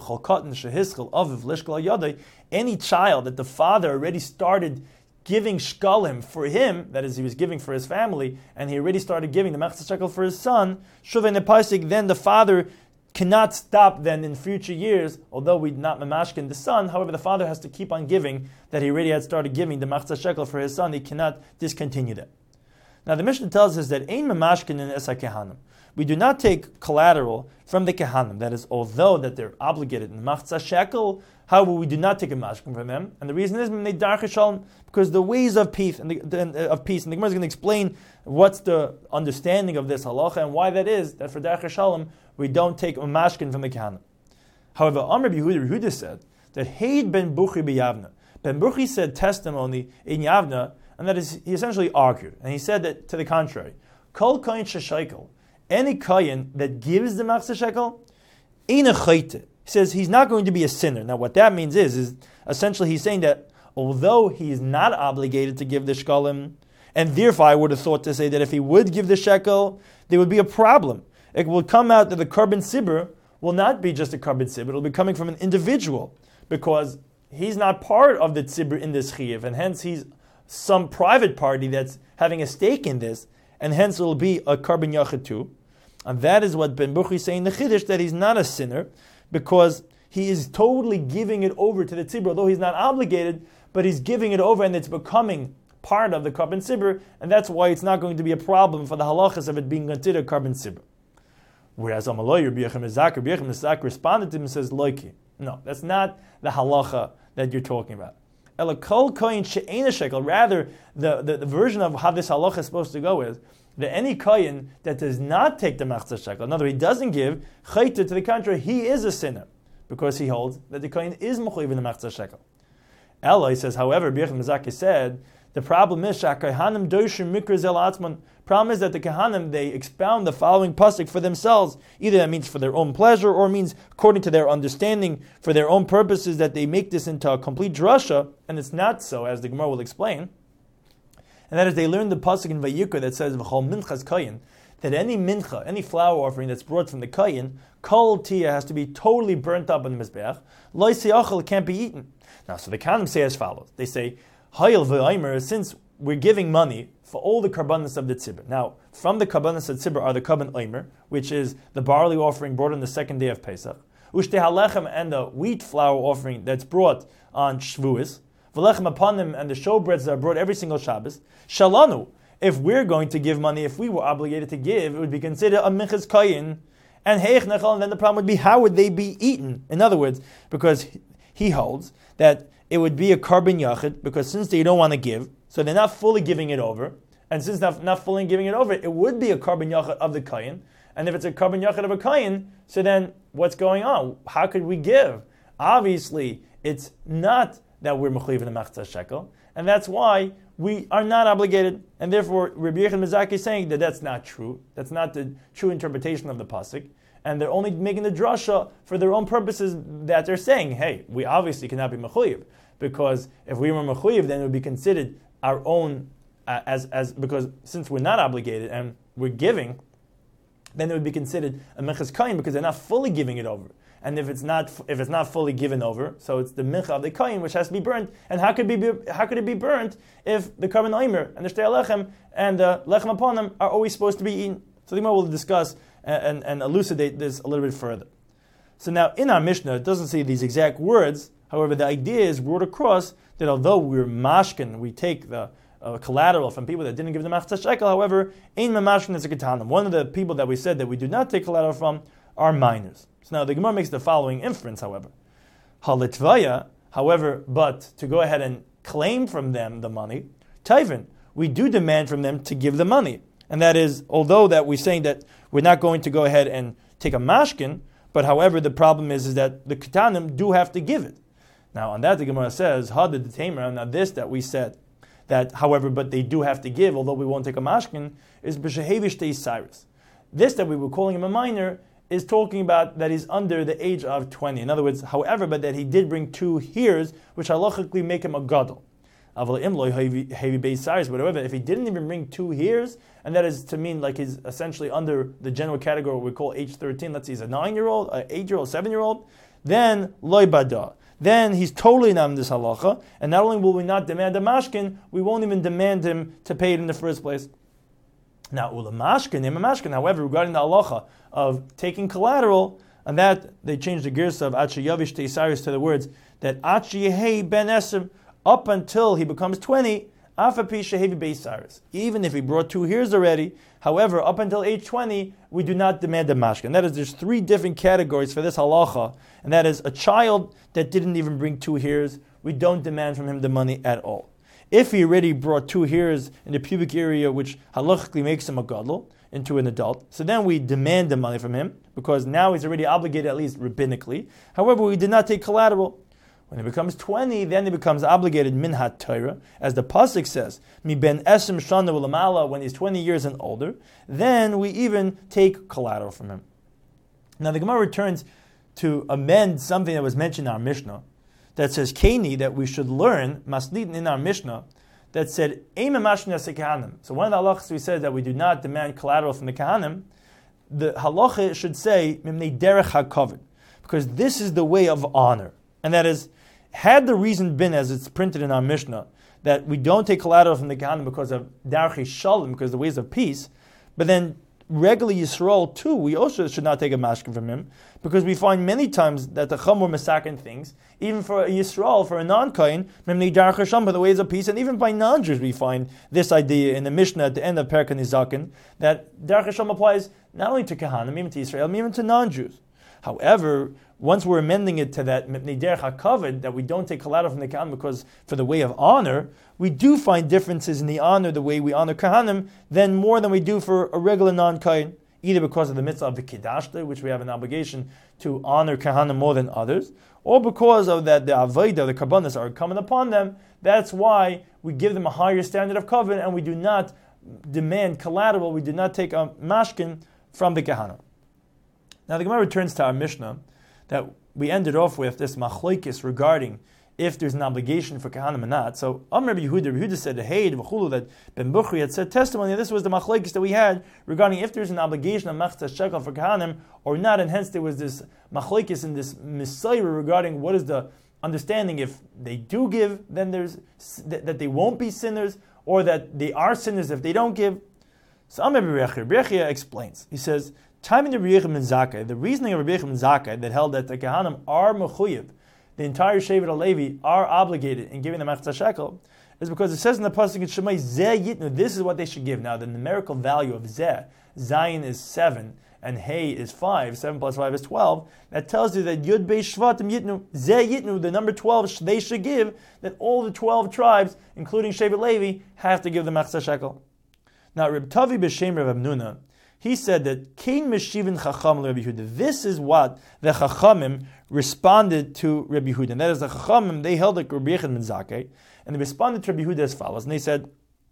any child that the father already started giving shkalim for him, that is, he was giving for his family, and he already started giving the machzah shekel for his son, then the father cannot stop then in future years, although we not mamashkin the son. However, the father has to keep on giving, that he already had started giving the machzah shekel for his son. He cannot discontinue that. Now the Mishnah tells us that ein mamashkin in esa kehanim. We do not take collateral from the kehanim. That is, although that they're obligated in the machzah shekel, however, we do not take a mashkin from them. And the reason is because the ways of peace, and the Gemara is going to explain what's the understanding of this halacha and why that is, that for darchei shalom we don't take a mashkin from the kehanim. However, Amr Yehuda said that Heid ben Buchri b'Yavna, Ben Bruchi said testimony in Yavna, and that is, he essentially argued, and he said that to the contrary, Kol koyin sheshaykel, any koyin that gives the machzah shekel, ina chayte. He says he's not going to be a sinner. Now what that means is essentially he's saying that although he is not obligated to give the shekalim, and therefore I would have thought to say that if he would give the shekel, there would be a problem. It would come out that the korban sibur will not be just a korban sibur, it will be coming from an individual, because he's not part of the tzibur in this chiyuv, and hence he's some private party that's having a stake in this, and hence it will be a korban yachid too. And that is what Ben Bruchi is saying in the Chiddush, that he's not a sinner, because he is totally giving it over to the tzibur, although he's not obligated, but he's giving it over and it's becoming part of the korban sibur, and that's why it's not going to be a problem for the halachas of it being considered korban sibur. Whereas Amaloi, Rabbi Yechim Mizak responded to him and says, Loiki. No, that's not the halacha that you're talking about. Rather, the version of how this halacha is supposed to go is that any kohen that does not take the machzah shekel, in other words, he doesn't give chayta, to the contrary, he is a sinner, because he holds that the kohen is mechuyev in the machzah shekel. Ella, he says, however, Rabbi Yechim Mizak said, the problem is that the Kehanim, they expound the following pasuk for themselves. Either that means for their own pleasure, or means according to their understanding, for their own purposes, that they make this into a complete drasha, and it's not so, as the Gemara will explain. And that is, they learn the pasuk in Vayikra that says, V'chol minchas kayin, that any mincha, any flower offering that's brought from the kayin, kol tia, has to be totally burnt up on the mizbeach. Lo yisayachal, can't be eaten. Now, so the Kehanim say as follows. They say, Hayil v'aymer, since we're giving money for all the karbanos of the tzibur. Now, from the karbanos of the tzibur are the karban aymer, which is the barley offering brought on the second day of Pesach, ushte halechem, and the wheat flour offering that's brought on Shavuos, v'lechem apanim, and the showbreads that are brought every single Shabbos. Shalanu, if we're going to give money, if we were obligated to give, it would be considered a minchas kayin, and heich nechal, and then the problem would be, how would they be eaten? In other words, because he holds that it would be a korban yachid, because since they don't want to give, so they're not fully giving it over, and since they're not fully giving it over, it would be a korban yachid of the kayin, and if it's a korban yachid of a kayin, so then what's going on? How could we give? Obviously, it's not that we're mechuyev in the machzah shekel, and that's why we are not obligated, and therefore Rabbi Yechim Mizaki is saying that that's not true. That's not the true interpretation of the pasuk. And they're only making the drasha for their own purposes, that they're saying, hey, we obviously cannot be mechuyev, because if we were mechuyev, then it would be considered our own, because since we're not obligated and we're giving, then it would be considered a minchas kayin, because they're not fully giving it over. And if it's not fully given over, so it's the mincha of the kayin which has to be burnt. And how could it be burnt if the korban aymer and the shtei lechem and the lechem upon them are always supposed to be eaten? So the Gemara will discuss and elucidate this a little bit further. So now in our Mishnah, it doesn't say these exact words. However, the idea is brought across that although we're mashkin, we take the collateral from people that didn't give the machzah shekel. However, ein mamashkin is a ketanim. One of the people that we said that we do not take collateral from are minors. So now the Gemara makes the following inference, however. Halitvaya, however, but to go ahead and claim from them the money, Taivin, we do demand from them to give the money. And that is, although that we're saying that we're not going to go ahead and take a mashkin, but however, the problem is that the ketanim do have to give it. Now, on that, the Gemara says, Hadid the Tamer, now this that we said, that however, but they do have to give, although we won't take a mashkin, is b'shehevish teis. This that we were calling him a minor is talking about that he's under the age of 20. In other words, however, but that he did bring 2 years, which halachically make him a gadol. Whatever, if he didn't even bring 2 years, and that is to mean like he's essentially under the general category we call age 13, let's say he's a 9-year-old, an 8-year-old, 7-year-old, then loy bada. Then he's totally not in this halacha, and not only will we not demand a mashkin, we won't even demand him to pay it in the first place. Now, ula mashkin, however, regarding the halacha of taking collateral, and that they changed the girsa of Achi Yavish Teisaris to the words that Achi Yehei Ben Esim, up until he becomes 20, Afapi Shehevi Beisaris. Even if he brought 2 years already, however, up until age 20, we do not demand a mashkin. That is, there's 3 different categories for this halacha, and that is a child that didn't even bring 2 years, we don't demand from him the money at all. If he already brought 2 hairs in the pubic area, which halachically makes him a gadol, into an adult, so then we demand the money from him, because now he's already obligated, at least rabbinically. However, we did not take collateral. When he becomes 20, then he becomes obligated minhat Torah, as the pasuk says, mi ben esim shana v'lamala, when he's 20 years and older. Then we even take collateral from him. Now the Gemara returns to amend something that was mentioned in our Mishnah, that says Keni, that we should learn masnitin in our Mishnah, that said Eim mashnas kahanim. So one of the halachas we said that we do not demand collateral from the kahanim. The halacha should say mimnei derech hakavod, because this is the way of honor, and that is, had the reason been as it's printed in our Mishnah, that we don't take collateral from the kahanim because of darchei shalom, because of the ways of peace, but then regular Yisrael too, we also should not take a mashkin from him, because we find many times that the Chum were masakin things, even for a Yisrael, for a non-Kohen, memnei darchei shalom, by the ways of peace, and even by non-Jews we find this idea in the Mishnah at the end of Perek Nizakin, that darchei shalom applies not only to Kahanim, even to Israel, even to non-Jews. However, once we're amending it to that mipnei derech hakavod, that we don't take collateral from the kahanim because for the way of honor, we do find differences in the honor, the way we honor kahanim, than more than we do for a regular non-kain, either because of the mitzvah of the kiddashta, which we have an obligation to honor kahanim more than others, or because of that the avodah, the karbanos are coming upon them. That's why we give them a higher standard of kavod, and we do not demand collateral. We do not take a mashkin from the kahanim. Now the Gemara returns to our Mishnah that we ended off with, this machlokes regarding if there's an obligation for kahanim or not. So Rabbi Yehuda said, hey, that Ben Bukhri had said testimony. This was the machlokes that we had regarding if there's an obligation of machzas shekel for kahanim or not, and hence there was this machlokes in this misayra regarding what is the understanding, if they do give, then there's that they won't be sinners, or that they are sinners if they don't give. So Rabbi Yechia explains. He says, time in the reasoning of Rabbi Yechim Zakkai that held that the Kahanim are mechuyev, the entire Shevet HaLevi are obligated in giving the machzas shekel, is because it says in the pasuk in Shemai, Zeh Yitnu, this is what they should give. Now the numerical value of Zeh, Zayin is 7, and Hey is 5, 7 plus 5 is 12, that tells you that Yud Beis Shvatim Yitnu, Zeh Yitnu, the number 12 they should give, that all the 12 tribes, including Shevet Levi, have to give the machzas shekel. Now Reb Tavi b'Shem Rav Hamnuna, he said that Kain Meshivin Chacham Rabbi Yehuda. This is what the Chachamim responded to Rabbi Yehuda. And that is, the Chachamim, they held like Rabbi Yechon ben Zakkai, and they responded to Rabbi Yehuda as follows. And they said,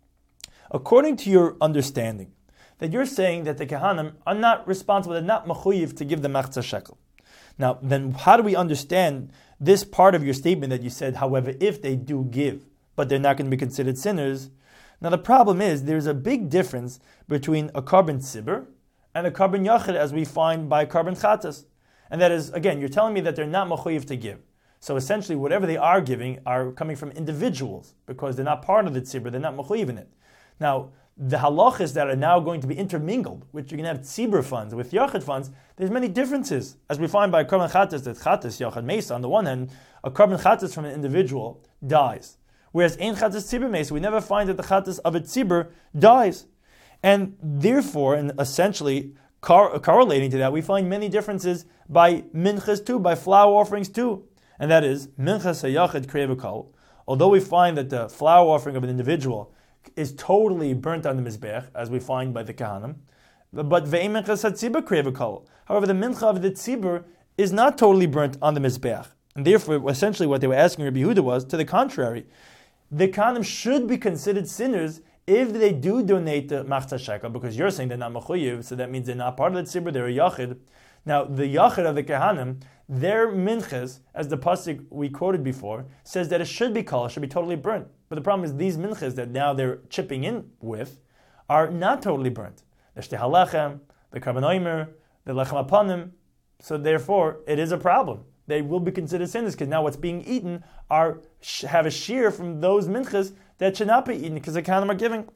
according to your understanding, that you're saying that the Kahanim are not responsible, they're not mechuyev to give the machzas shekel. Now, then how do we understand this part of your statement that you said, however, if they do give, but they're not going to be considered sinners? Now the problem is, there's a big difference between a carbon tzibur and a carbon yachid, as we find by carbon chatas. And that is, again, you're telling me that they're not mechuyev to give. So essentially, whatever they are giving are coming from individuals, because they're not part of the tzibur, they're not mechuyev in it. Now, the halachas that are now going to be intermingled, which you can have tzibur funds with yachid funds, there's many differences. As we find by carbon chatas, that chatas, yachid, mesa, on the one hand, a carbon chatas from an individual dies. Whereas ein chatas tzibur meis, we never find that the chatas of a tzibur dies. And therefore, and essentially correlating to that, we find many differences by minchas too, by flower offerings too. And that is, minchas hayachid krevakal. Although we find that the flower offering of an individual is totally burnt on the mizbech, as we find by the kahanim, but ve'im minchas hatzibur krevakal. However, the mincha of the tzibur is not totally burnt on the mizbech. And therefore, essentially what they were asking Rabbi Yehuda was, to the contrary, the kahanim should be considered sinners if they do donate the machzas shekel, because you're saying they're not mechuyev, so that means they're not part of the tzibur, they're a yachid. Now, the yachid of the kahanim, their minchas, as the pasuk we quoted before, says that it should be kol, it should be totally burnt. But the problem is these minchas that now they're chipping in with are not totally burnt. The shtei halechem, the carbon oimer, the lechem apanim. So therefore, it is a problem. They will be considered sinners because now what's being eaten have a shear from those minchas that should not be eaten because the kahanim are giving.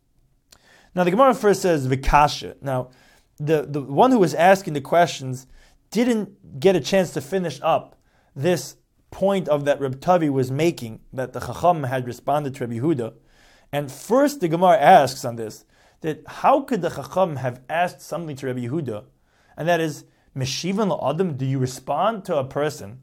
Now the Gemara first says vikasha. Now the one who was asking the questions didn't get a chance to finish up this point of that Reb Tavi was making, that the Chacham had responded to Rabbi Yehuda. And first the Gemara asks on this, that how could the Chacham have asked something to Rabbi Yehuda, and that is, Meshivan la'adam, do you respond to a person,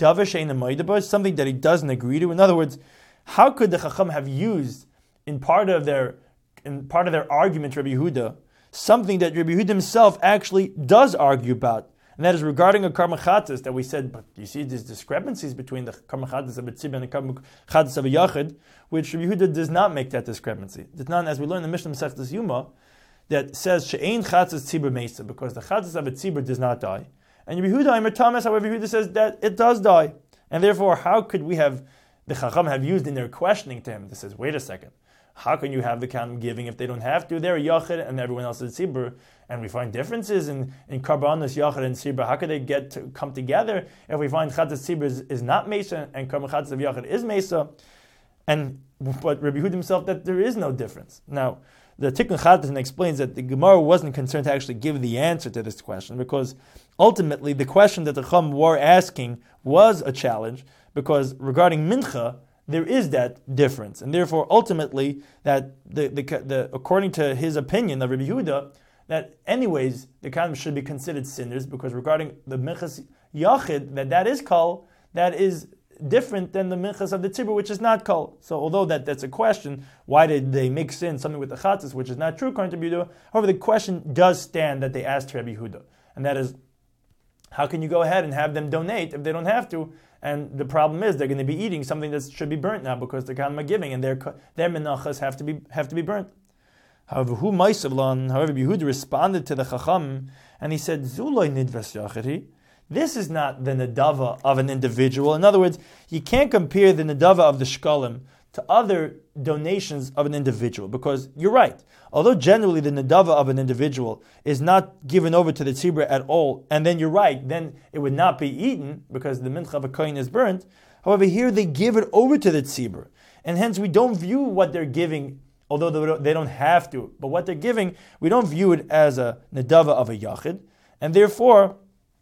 something that he doesn't agree to? In other words, how could the Chacham have used in part of their argument to Rabbi Yehuda something that Rabbi Yehuda himself actually does argue about? And that is regarding a karma chatas that we said, but you see these discrepancies between the karma chatas of a tzibur and the karma chatas of a yachid, which Rabbi Yehuda does not make that discrepancy. Does not, as we learn in the Mishnah Masechtas Yuma, that says she'ein chatas tzibur meisa, because the chatas of a tzibur does not die. And Rabbi Yehuda Aimer Thomas, however, Yehuda says that it does die. And therefore, how could we have, the Chacham have used in their questioning to him, that says, wait a second, how can you have the Kahanim giving if they don't have to? They're a Yachid and everyone else is Tzibur. And we find differences in Karbanos, Yachid, and Tzibur. How could they come together if we find Chatzas Tzibur is not Mesa and Karban Chatzas of Yachid is Mesa? But Rabbi Yehuda himself, that there is no difference. Now, the Tikkun Chatzas explains that the Gemara wasn't concerned to actually give the answer to this question, because ultimately the question that the Chacham were asking was a challenge, because regarding Mincha, there is that difference, and therefore ultimately that the according to his opinion of Rabbi Yehuda, that anyways the Kahanim should be considered sinners, because regarding the Minchas Yachid, that is Kol, that is different than the Minchas of the Tzibur, which is not Kol. So although that's a question, why did they mix in something with the Chatzis, which is not true according to Rabbi Yehuda, however the question does stand that they asked Rabbi Yehuda, and that is, how can you go ahead and have them donate if they don't have to? And the problem is they're going to be eating something that should be burnt now, because the Kahanim are giving, and their menachas have to be burnt. However, Yehuda responded to the Chacham, and he said, Zuloi nidvas yachiri. This is not the nedava of an individual. In other words, you can't compare the nedava of the shkalim to other donations of an individual, because you're right. Although generally the nedava of an individual is not given over to the tzibur at all, and then you're right, then it would not be eaten because the mincha of a kohen is burnt. However, here they give it over to the tzibur, and hence we don't view what they're giving, although they don't have to, but what they're giving, we don't view it as a nedava of a yachid, and therefore,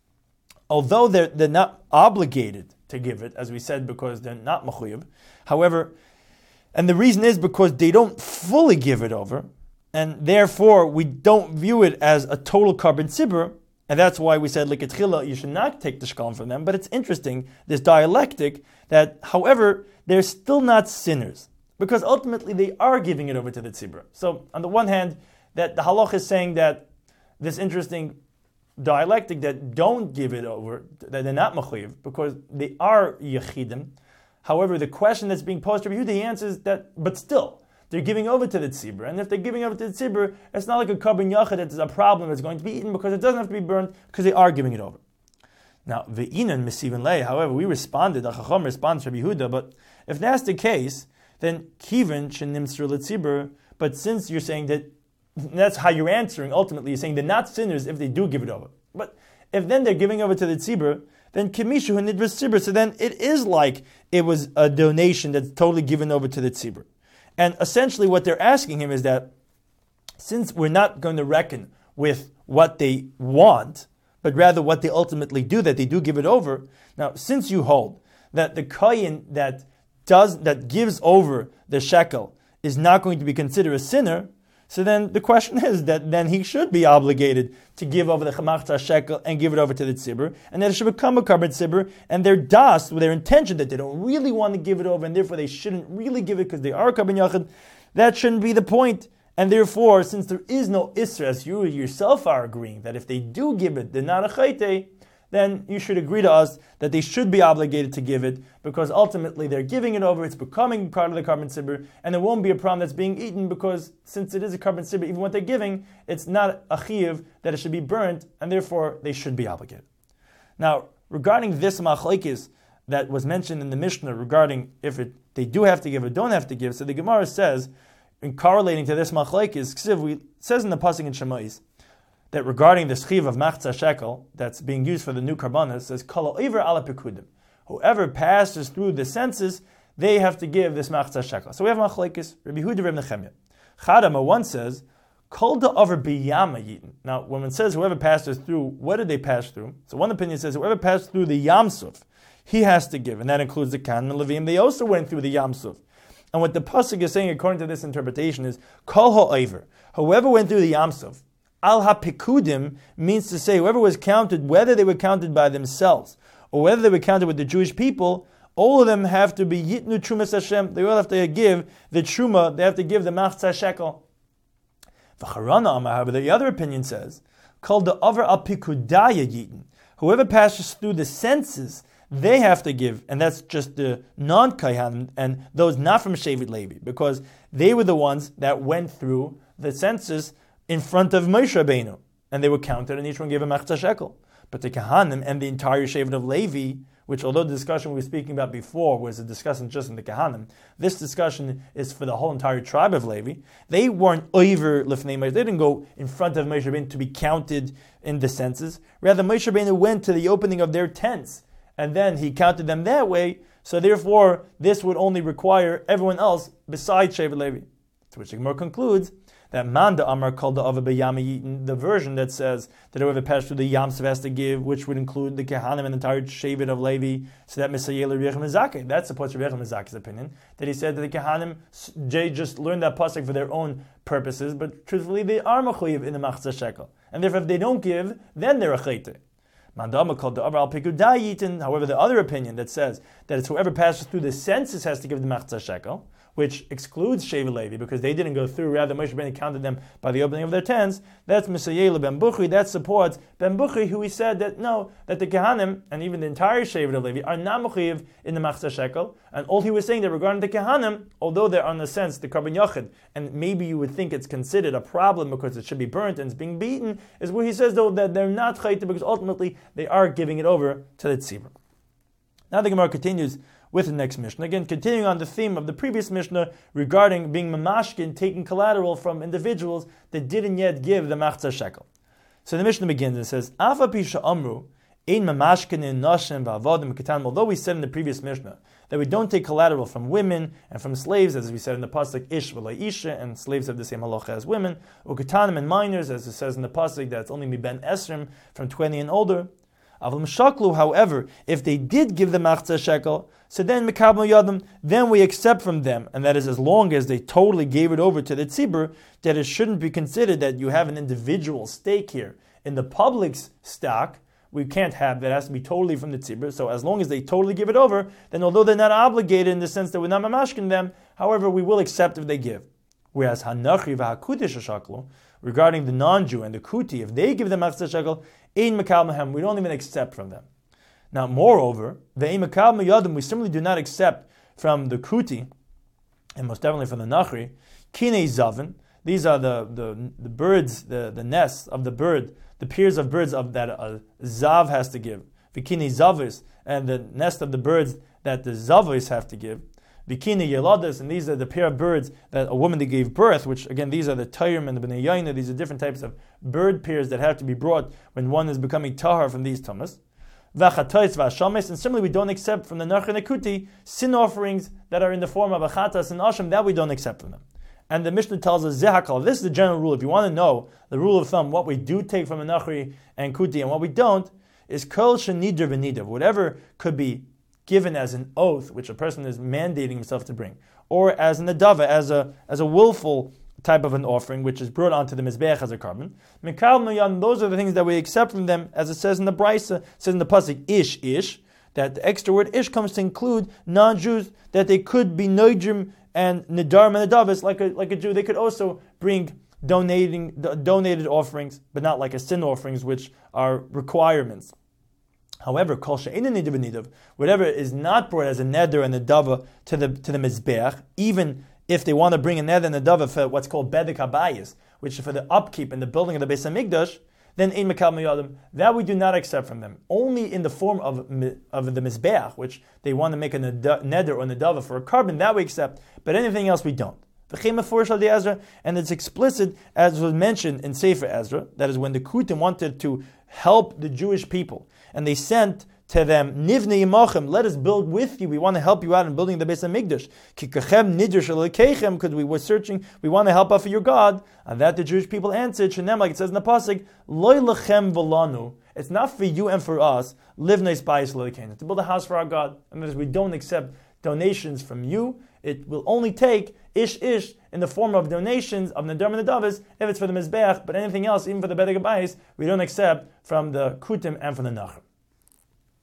although they're not obligated to give it, as we said, because they're not mechuyev, however, and the reason is because they don't fully give it over, and therefore we don't view it as a total carbon tzibur, and that's why we said, like etchila, you should not take the shkalim from them. But it's interesting, this dialectic, that however, they're still not sinners, because ultimately they are giving it over to the tzibur. So on the one hand, that the halach is saying that this interesting dialectic that don't give it over, that they're not mechuyev, because they are yechidim. However, the question that's being posed to Rabbi Yehuda, he answers that, but still, they're giving over to the tzibur. And if they're giving over to the tzibur, it's not like a carbon yachid that is a problem that's going to be eaten, because it doesn't have to be burned, because they are giving it over. Now, ve'inan mesivan lei, however, we responded, the Chacham responds to Rabbi Yehuda, but if that's the case, then kiven shenimsur letzibur, but since you're saying that, that's how you're answering, ultimately, you're saying they're not sinners if they do give it over. But if then they're giving over to the tzibur, then kimishu nidvas tzibur, so then it is like it was a donation that's totally given over to the tzibur. And essentially what they're asking him is that, since we're not going to reckon with what they want, but rather what they ultimately do, that they do give it over, now since you hold that the kohen that gives over the shekel is not going to be considered a sinner, so then the question is that then he should be obligated to give over the chamachta shekel and give it over to the tzibur, and that it should become a carbon tzibur, and their das, with their intention that they don't really want to give it over, and therefore they shouldn't really give it because they are a carbon yachid, that shouldn't be the point. And therefore, since there is no isra, as you yourself are agreeing, that if they do give it, they're not a chayte, then you should agree to us that they should be obligated to give it, because ultimately they're giving it over, it's becoming part of the carbon tzibur, and there won't be a problem that's being eaten, because since it is a carbon tzibur, even what they're giving, it's not a chiyuv that it should be burnt, and therefore they should be obligated. Now, regarding this machlekes that was mentioned in the Mishnah, regarding if they do have to give or don't have to give, so the Gemara says, in correlating to this machlekes, it says in the pasuk in Shemais, that regarding the schiv of machzah shekel that's being used for the new karbanos, says kol ha'over ala pekudim. Whoever passes through the census, they have to give this machzah shekel. So we have machlekes, Rabbi Yehuda, Rabbi Nechemia. Chadama one says kol da'over biyama yitin. Now, when it says whoever passes through, what did they pass through? So one opinion says whoever passed through the Yamsuf, he has to give, and that includes the Kahanim and Levim. They also went through the Yamsuf. And what the pasuk is saying, according to this interpretation, is kol ha'over. Whoever went through the Yamsuf, al ha-pekudim means to say whoever was counted, whether they were counted by themselves or whether they were counted with the Jewish people, all of them have to be yitnu trumas Hashem. They all have to give the truma. They have to give the machzah shekel. V'charana amar, however, the other opinion says, called the over al pikudaya yitin. whoever passes through the senses, they have to give, and that's just the non-Kaihanim and those not from Shevet Levi, because they were the ones that went through the census in front of Moshe Rabbeinu, and they were counted, and each one gave a machzah shekel. But the Kahanim and the entire Shevet of Levi, which although the discussion we were speaking about before was a discussion just in the Kahanim, this discussion is for the whole entire tribe of Levi. They weren't over Lifnei Moshe. They didn't go in front of Moshe Rabbeinu to be counted in the census. Rather, Moshe Rabbeinu went to the opening of their tents, and then he counted them that way. So therefore, this would only require everyone else besides Shevet Levi. To which the Gemara concludes that Manda Amar called the Ava B'Yam, the version that says that whoever passed through the Yamsuf has to give, which would include the Kehanim and the entire Shevet of Levi, so that Misayel Rebbe Mezakeh. That supports Rebbe Mezakeh's opinion, that he said that the Kehanim, they just learned that pasuk for their own purposes, but truthfully they are mechuyev in the machzah shekel. And therefore if they don't give, then they're a chayte. Mandama called the Avar al Pikudayitin. However, the other opinion that says that it's whoever passes through the census has to give the machzah shekel, which excludes Shevet Levi because they didn't go through, rather Moshe Rabbeinu counted them by the opening of their tents. That's Misayela ben Buchri. That supports ben Buchri, who he said that no, that the Kehanim and even the entire Shevet of Levi are not mechuyev in the machzah shekel. And all he was saying that regarding the Kehanim, although they're on the sense the Karban Yochid, and maybe you would think it's considered a problem because it should be burnt and it's being beaten, is where he says though that they're not chayte because ultimately they are giving it over to the tzibur. Now the Gemara continues with the next Mishnah. Again, continuing on the theme of the previous Mishnah regarding being mamashkin, taking collateral from individuals that didn't yet give the machzah shekel. So the Mishnah begins and says, Afa pisha amru, ein mamashkin in nashim va'avodim katan. Although we said in the previous Mishnah that we don't take collateral from women and from slaves, as we said in the pasuk ish v'lo isha, and slaves have the same halacha as women, or katanim and minors, as it says in the pasuk that it's only miben esrim, from 20 and older. Aval mishaklu, however, if they did give the machzah shekel, so then mekabel yadim, then we accept from them, and that is as long as they totally gave it over to the tzibur, that it shouldn't be considered that you have an individual stake here. In the public's stock, we can't have that; it has to be totally from the tzibur. So as long as they totally give it over, then although they're not obligated in the sense that we're not mamashkin them, however, we will accept if they give. Whereas hanachi v'hakutish shaklu, regarding the non-Jew and the kuti, if they give the machzah shekel, ein mekabel mahem, we don't even accept from them. Now, moreover, the ein mekabel yadim, we simply do not accept from the kuti, and most definitely from the nachri, kinei zavin. These are the birds, the nests of the bird, the pairs of birds of that a zav has to give. Vikini zavis, and the nest of the birds that the zavis have to give. Vikini yeladas, and these are the pair of birds that a woman that gave birth, which again, these are the tayrim and the bnei yaina. These are different types of bird pairs that have to be brought when one is becoming tahar from these tamas. V'achatois v'ashames, and similarly, we don't accept from the nachri and the kuti sin offerings that are in the form of achatas and asham, that we don't accept from them. And the Mishnah tells us zehakal. This is the general rule. If you want to know the rule of thumb, what we do take from a nachri and kuti and what we don't, is kol shenidr v'nidav. Whatever could be given as an oath, which a person is mandating himself to bring, or as an adava, as a willful type of an offering, which is brought onto the mizbeach as a carbon. Those are the things that we accept from them, as it says in the Brisa, it says in the pasuk ish, that the extra word ish comes to include non-Jews, that they could be noijim and nidarim and adavis like a Jew. They could also bring donated offerings, but not like a sin offerings, which are requirements. However, kol she'ein nidav v'nidav, whatever is not brought as a neder and a dava to the mizbeach, even if they want to bring a neder and a dava for what's called bedek habayis, which is for the upkeep and the building of the Beis Hamikdash, then ein mekabel yadim, that we do not accept from them. Only in the form of the mizbeach, which they want to make a neder or a dava for a carbon, that we accept, but anything else we don't. And it's explicit, as was mentioned in Sefer Ezra, that is when the Kutim wanted to help the Jewish people, and they sent to them, Nivne Yimachem, let us build with you. We want to help you out in building the Beis Hamikdash. Kikachem nidr shalekechem, because we were searching, we want to help out for your God. And that the Jewish people answered, Shenem, like it says in the pasuk, Loy lechem v'lanu. It's not for you and for us. Livnei bayis lelekenu, to build a house for our God. And that is, we don't accept donations from you. It will only take ish in the form of donations of Nadar and Nadavis if it's for the Mizbeach, but anything else, even for the Bedek Bayis, we don't accept from the Kutim and from the Nachar.